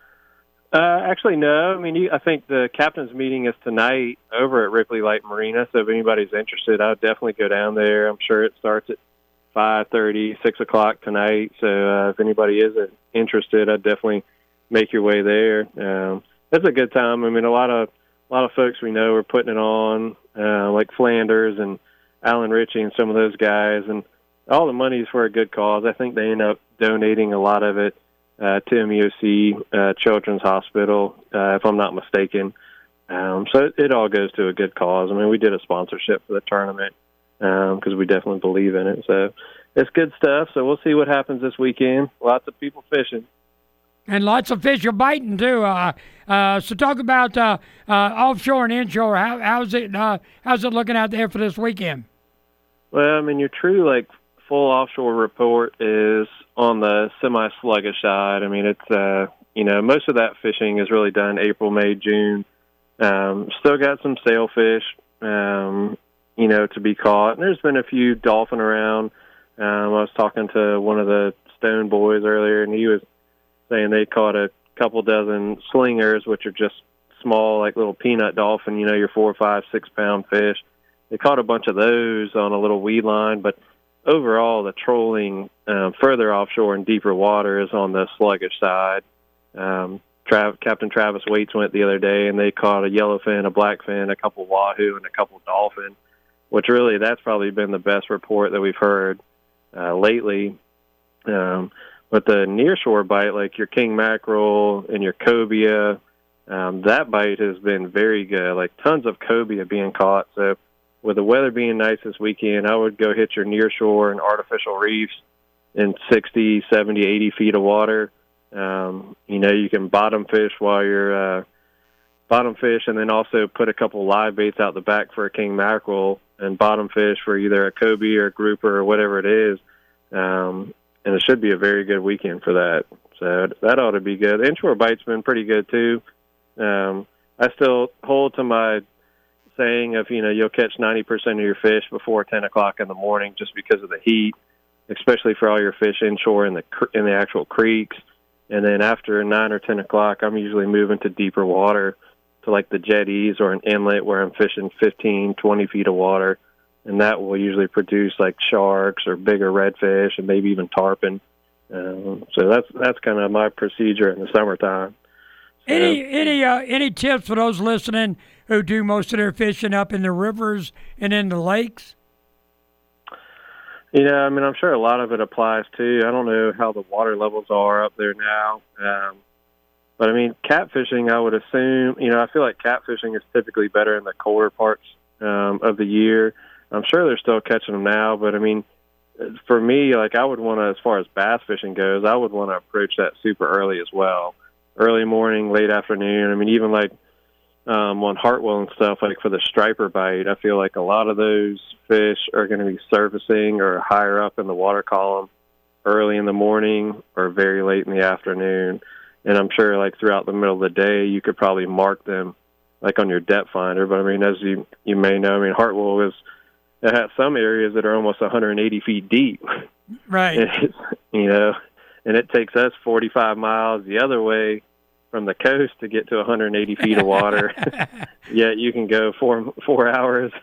Uh, actually, no. I mean, you, I think the captain's meeting is tonight over at Ripley Light Marina. So if anybody's interested, I would definitely go down there. I'm sure it starts at five thirty, six o'clock tonight. So uh, if anybody is interested, I'd definitely make your way there. Um, it's a good time. I mean, a lot of a lot of folks we know are putting it on, uh, like Flanders and Alan Ritchie and some of those guys. And all the money is for a good cause. I think they end up donating a lot of it Uh, to M U O C uh, Children's Hospital, uh, if I'm not mistaken. Um, so it, it all goes to a good cause. I mean, we did a sponsorship for the tournament because um, we definitely believe in it. So it's good stuff. So we'll see what happens this weekend. Lots of people fishing. And lots of fish are biting, too. Uh, uh, so talk about uh, uh, offshore and inshore. How, how's it uh, how's it looking out there for this weekend? Well, I mean, your true, like, full offshore report is on the semi-sluggish side. I mean, it's, uh, you know, most of that fishing is really done April, May, June. Um, still got some sailfish, um, you know, to be caught. And there's been a few dolphin around, Um, I was talking to one of the Stone boys earlier, and he was saying they caught a couple dozen slingers, which are just small, like little peanut dolphin, you know, your four, five, six pound fish. They caught a bunch of those on a little weed line, but overall the trolling um, further offshore in deeper water is on the sluggish side. Um, Trav, Captain Travis Waits went the other day, and they caught a yellowfin, a blackfin, a couple wahoo, and a couple dolphin, which really that's probably been the best report that we've heard uh, lately. Um, but the nearshore bite, like your king mackerel and your cobia, um, that bite has been very good, like tons of cobia being caught. So with the weather being nice this weekend, I would go hit your nearshore and artificial reefs in sixty, seventy, eighty feet of water. Um, you know, you can bottom fish while you're uh, bottom fish, and then also put a couple live baits out the back for a king mackerel and bottom fish for either a cobia or a grouper or whatever it is. Um, and it should be a very good weekend for that. So that ought to be good. The inshore bite's been pretty good too. Um, I still hold to my saying of, you know, you'll catch ninety percent of your fish before ten o'clock in the morning just because of the heat, especially for all your fish inshore in the in the actual creeks. And then after nine or ten o'clock, I'm usually moving to deeper water, to like the jetties or an inlet where I'm fishing fifteen, twenty feet of water, and that will usually produce like sharks or bigger redfish and maybe even tarpon. Um, so that's that's kind of my procedure in the summertime. So, any any uh, any tips for those listening who do most of their fishing up in the rivers and in the lakes? You know, I mean, I'm sure a lot of it applies too. I don't know how the water levels are up there now. Um, but, I mean, catfishing, I would assume, you know, I feel like catfishing is typically better in the colder parts um, of the year. I'm sure they're still catching them now. But, I mean, for me, like I would want to, as far as bass fishing goes, I would want to approach that super early as well. Early morning, late afternoon. I mean, even like um, on Hartwell and stuff, like for the striper bite, I feel like a lot of those fish are going to be surfacing or higher up in the water column early in the morning or very late in the afternoon. And I'm sure like throughout the middle of the day, you could probably mark them like on your depth finder. But I mean, as you, you may know, I mean, Hartwell is, it has some areas that are almost one hundred eighty feet deep. Right. And, you know, and it takes us forty-five miles the other way from the coast to get to one hundred eighty feet of water. Yet you can go four, four hours,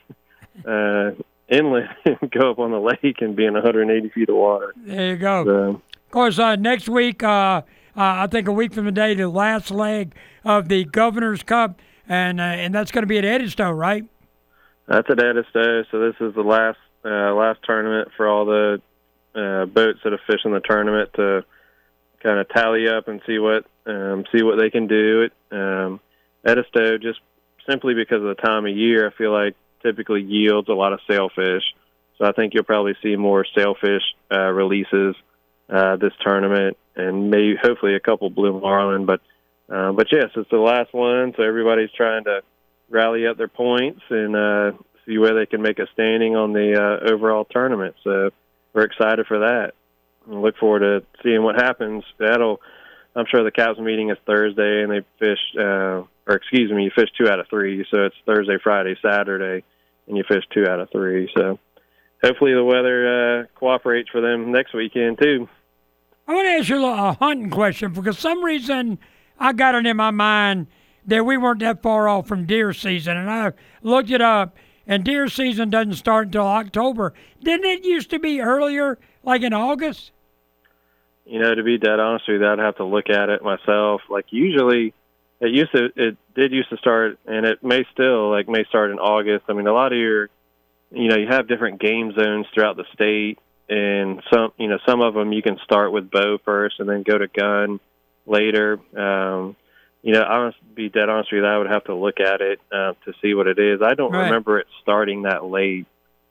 uh, inland and go up on the lake and be in one hundred eighty feet of water. There you go. So, of course, uh, next week, uh, uh, I think a week from today, the last leg of the Governor's Cup, and uh, and that's going to be at Edisto, right? That's at Edisto. So this is the last uh, last tournament for all the uh, boats that have fished in the tournament to kind of tally up and see what um, see what they can do. It um, Edisto, just simply because of the time of year, I feel like typically yields a lot of sailfish. So I think you'll probably see more sailfish uh, releases uh, this tournament, and maybe hopefully a couple blue marlin. But uh, but yes, it's the last one, so everybody's trying to rally up their points and uh, see where they can make a standing on the uh, overall tournament. So we're excited for that. I look forward to seeing what happens. That'll, I'm sure the Caps meeting is Thursday, and they fish, uh, or excuse me, you fish two out of three. So it's Thursday, Friday, Saturday, and you fish two out of three. So hopefully the weather uh, cooperates for them next weekend too. I want to ask you a hunting question, because some reason I got it in my mind that we weren't that far off from deer season, and I looked it up, and deer season doesn't start until October. Didn't it used to be earlier, like in August? You know, to be dead honest with you, I'd have to look at it myself. Like usually, it used to, it did used to start, and it may still, like may start in August. I mean, a lot of your, you know, you have different game zones throughout the state, and some, you know, some of them you can start with bow first and then go to gun later. Um, You know, I must be dead honest with you, I would have to look at it uh, to see what it is. I don't right. remember it starting that late.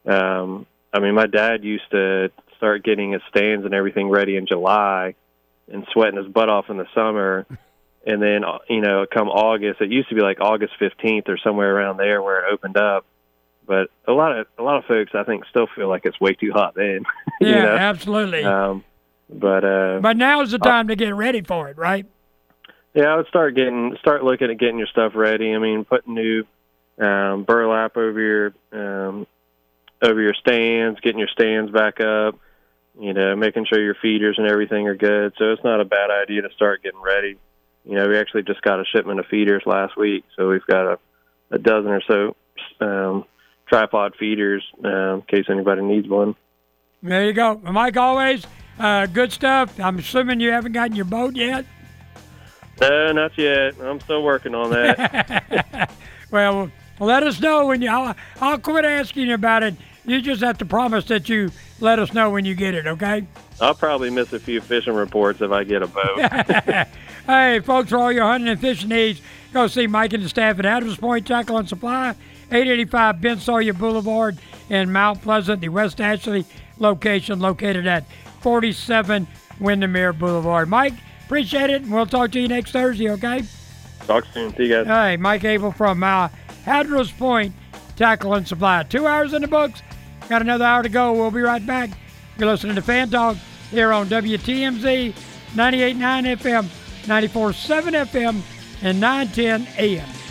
Um, I mean, my dad used to start getting his stands and everything ready in July and sweating his butt off in the summer. And then, you know, come August, it used to be like August fifteenth or somewhere around there where it opened up. But a lot of a lot of folks, I think, still feel like it's way too hot then. Yeah, you know? absolutely. Um, but uh, but now's the time uh, to get ready for it, right? Yeah, I would start getting, start looking at getting your stuff ready. I mean, putting new um, burlap over your um, over your stands, getting your stands back up. you know, making sure your feeders and everything are good. So it's not a bad idea to start getting ready. You know, we actually just got a shipment of feeders last week, so we've got a, a dozen or so um, tripod feeders uh, in case anybody needs one. There you go. Mike, always uh, good stuff. I'm assuming you haven't gotten your boat yet? No, not yet. I'm still working on that. Well, let us know when you. I'll, I'll quit asking you about it. You just have to promise that you let us know when you get it, okay? I'll probably miss a few fishing reports if I get a boat. Hey, folks, for all your hunting and fishing needs, go see Mike and the staff at Adams Point Tackle and Supply, eight eighty-five Ben Sawyer Boulevard in Mount Pleasant, the West Ashley location located at forty-seven Windermere Boulevard. Mike, appreciate it, and we'll talk to you next Thursday, okay? Talk soon. See you guys. Hey, Mike Abel from uh, Hadros Point Tackle and Supply. Two hours in the books. Got another hour to go. We'll be right back. You're listening to Fan Talk here on W T M Z, ninety-eight point nine F M, ninety-four point seven F M, and nine ten A M.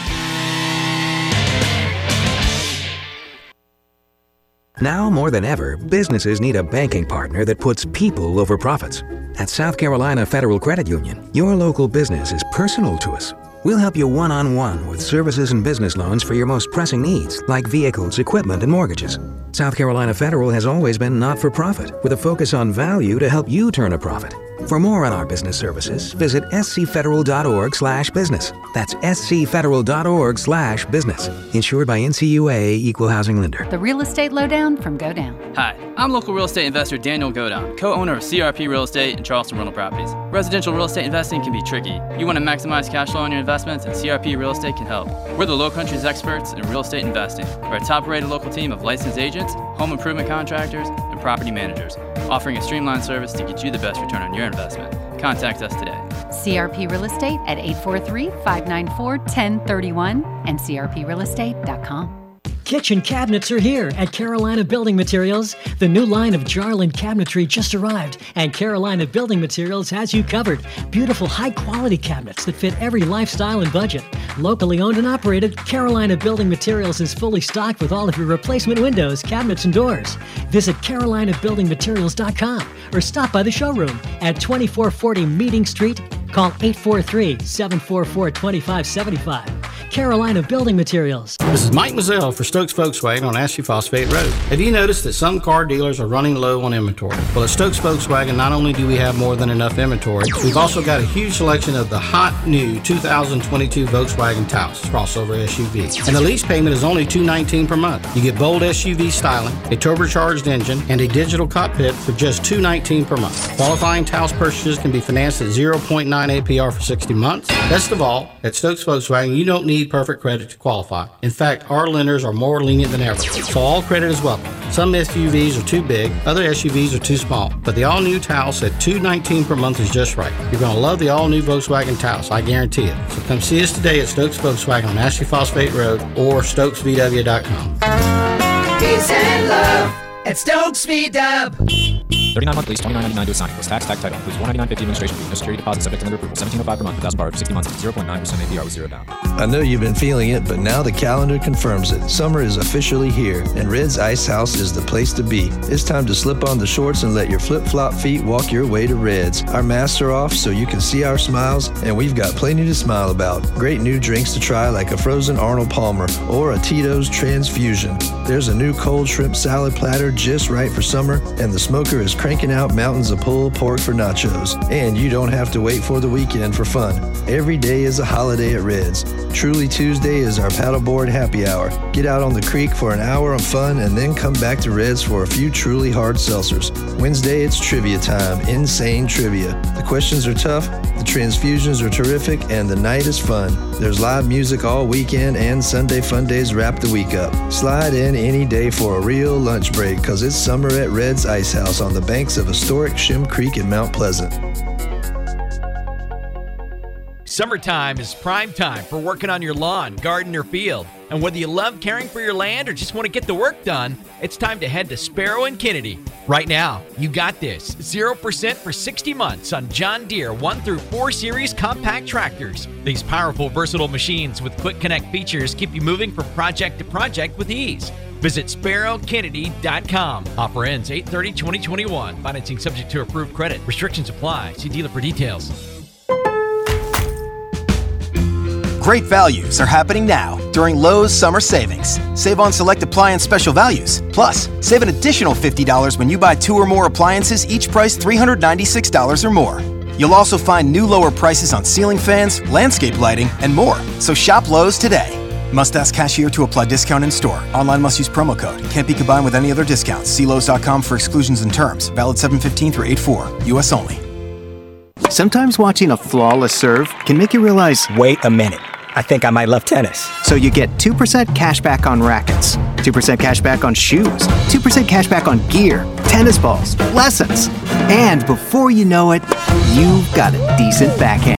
Now more than ever, businesses need a banking partner that puts people over profits. At South Carolina Federal Credit Union, your local business is personal to us. We'll help you one-on-one with services and business loans for your most pressing needs, like vehicles, equipment, and mortgages. South Carolina Federal has always been not-for-profit, with a focus on value to help you turn a profit. For more on our business services, visit scfederal.org slash business. That's scfederal.org slash business. Insured by N C U A, Equal Housing Lender. The Real Estate Lowdown from Go Down. Hi, I'm local real estate investor Daniel Godon, co-owner of C R P Real Estate and Charleston Rental Properties. Residential real estate investing can be tricky. You want to maximize cash flow on your investments, and C R P Real Estate can help. We're the Low Country's experts in real estate investing. We're a top-rated local team of licensed agents, home improvement contractors, and property managers, offering a streamlined service to get you the best return on your investment. Contact us today. C R P Real Estate at eight four three, five nine four, one zero three one and c r p real estate dot com. Kitchen cabinets are here at Carolina Building Materials. The new line of Jarland cabinetry just arrived, and Carolina Building Materials has you covered. Beautiful, high-quality cabinets that fit every lifestyle and budget. Locally owned and operated, Carolina Building Materials is fully stocked with all of your replacement windows, cabinets, and doors. Visit carolina building materials dot com or stop by the showroom at twenty-four forty Meeting Street. Call eight four three, seven four four, two five seven five. Carolina Building Materials. This is Mike Mazzell for Stokes Volkswagen on Ashley Phosphate Road. Have you noticed that some car dealers are running low on inventory? Well, at Stokes Volkswagen, not only do we have more than enough inventory, we've also got a huge selection of the hot new two thousand twenty-two Volkswagen Taos crossover S U V. And the lease payment is only two hundred nineteen dollars per month. You get bold S U V styling, a turbocharged engine, and a digital cockpit for just two hundred nineteen dollars per month. Qualifying Taos purchases can be financed at zero point nine A P R for sixty months. Best of all, at Stokes Volkswagen, you don't need perfect credit to qualify. In fact, our lenders are more lenient than ever, so all credit is welcome. Some S U Vs are too big, other S U Vs are too small, but the all-new Taos at two hundred nineteen dollars per month is just right. You're going to love the all-new Volkswagen Taos, I guarantee it. So come see us today at Stokes Volkswagen on Ashley Phosphate Road or stokes v w dot com. Peace and love at Stokes V W. thirty-nine month lease, twenty-nine ninety-nine to assign. Plus tax, tax title. Includes one ninety-nine fifty administration fee. No security deposit subject to lender approval. seventeen oh five per month. one thousand dollars for sixty months. zero point nine percent A P R with zero down. I know you've been feeling it, but now the calendar confirms it. Summer is officially here, and Red's Ice House is the place to be. It's time to slip on the shorts and let your flip-flop feet walk your way to Red's. Our masks are off so you can see our smiles, and we've got plenty to smile about. Great new drinks to try like a frozen Arnold Palmer or a Tito's Transfusion. There's a new cold shrimp salad platter just right for summer, and the smoker is cranking out mountains of pulled pork for nachos. And you don't have to wait for the weekend for fun. Every day is a holiday at Red's. Truly Tuesday is our paddleboard happy hour. Get out on the creek for an hour of fun and then come back to Red's for a few truly hard seltzers. Wednesday, it's trivia time. Insane trivia. The questions are tough, the transfusions are terrific, and the night is fun. There's live music all weekend, and Sunday fun days wrap the week up. Slide in any day for a real lunch break, because it's summer at Red's Ice House on the banks of historic Shim Creek in Mount Pleasant. Summertime is prime time for working on your lawn, garden, or field. And whether you love caring for your land or just want to get the work done, it's time to head to Sparrow and Kennedy. Right now, you got this. zero percent for sixty months on John Deere one through four series compact tractors. These powerful, versatile machines with quick connect features keep you moving from project to project with ease. Visit Sparrow Kennedy dot com. Offer ends eight thirty twenty twenty-one. Financing subject to approved credit. Restrictions apply. See dealer for details. Great values are happening now during Lowe's Summer Savings. Save on select appliance special values. Plus, save an additional fifty dollars when you buy two or more appliances, each priced three hundred ninety-six dollars or more. You'll also find new lower prices on ceiling fans, landscape lighting, and more. So shop Lowe's today. Must ask cashier to apply discount in store. Online must use promo code. Can't be combined with any other discounts. See Lowe's dot com for exclusions and terms. Valid seven fifteen through eight four. U S only. Sometimes watching a flawless serve can make you realize, wait a minute, I think I might love tennis. So you get two percent cash back on rackets, two percent cash back on shoes, two percent cash back on gear, tennis balls, lessons. And before you know it, you've got a decent backhand.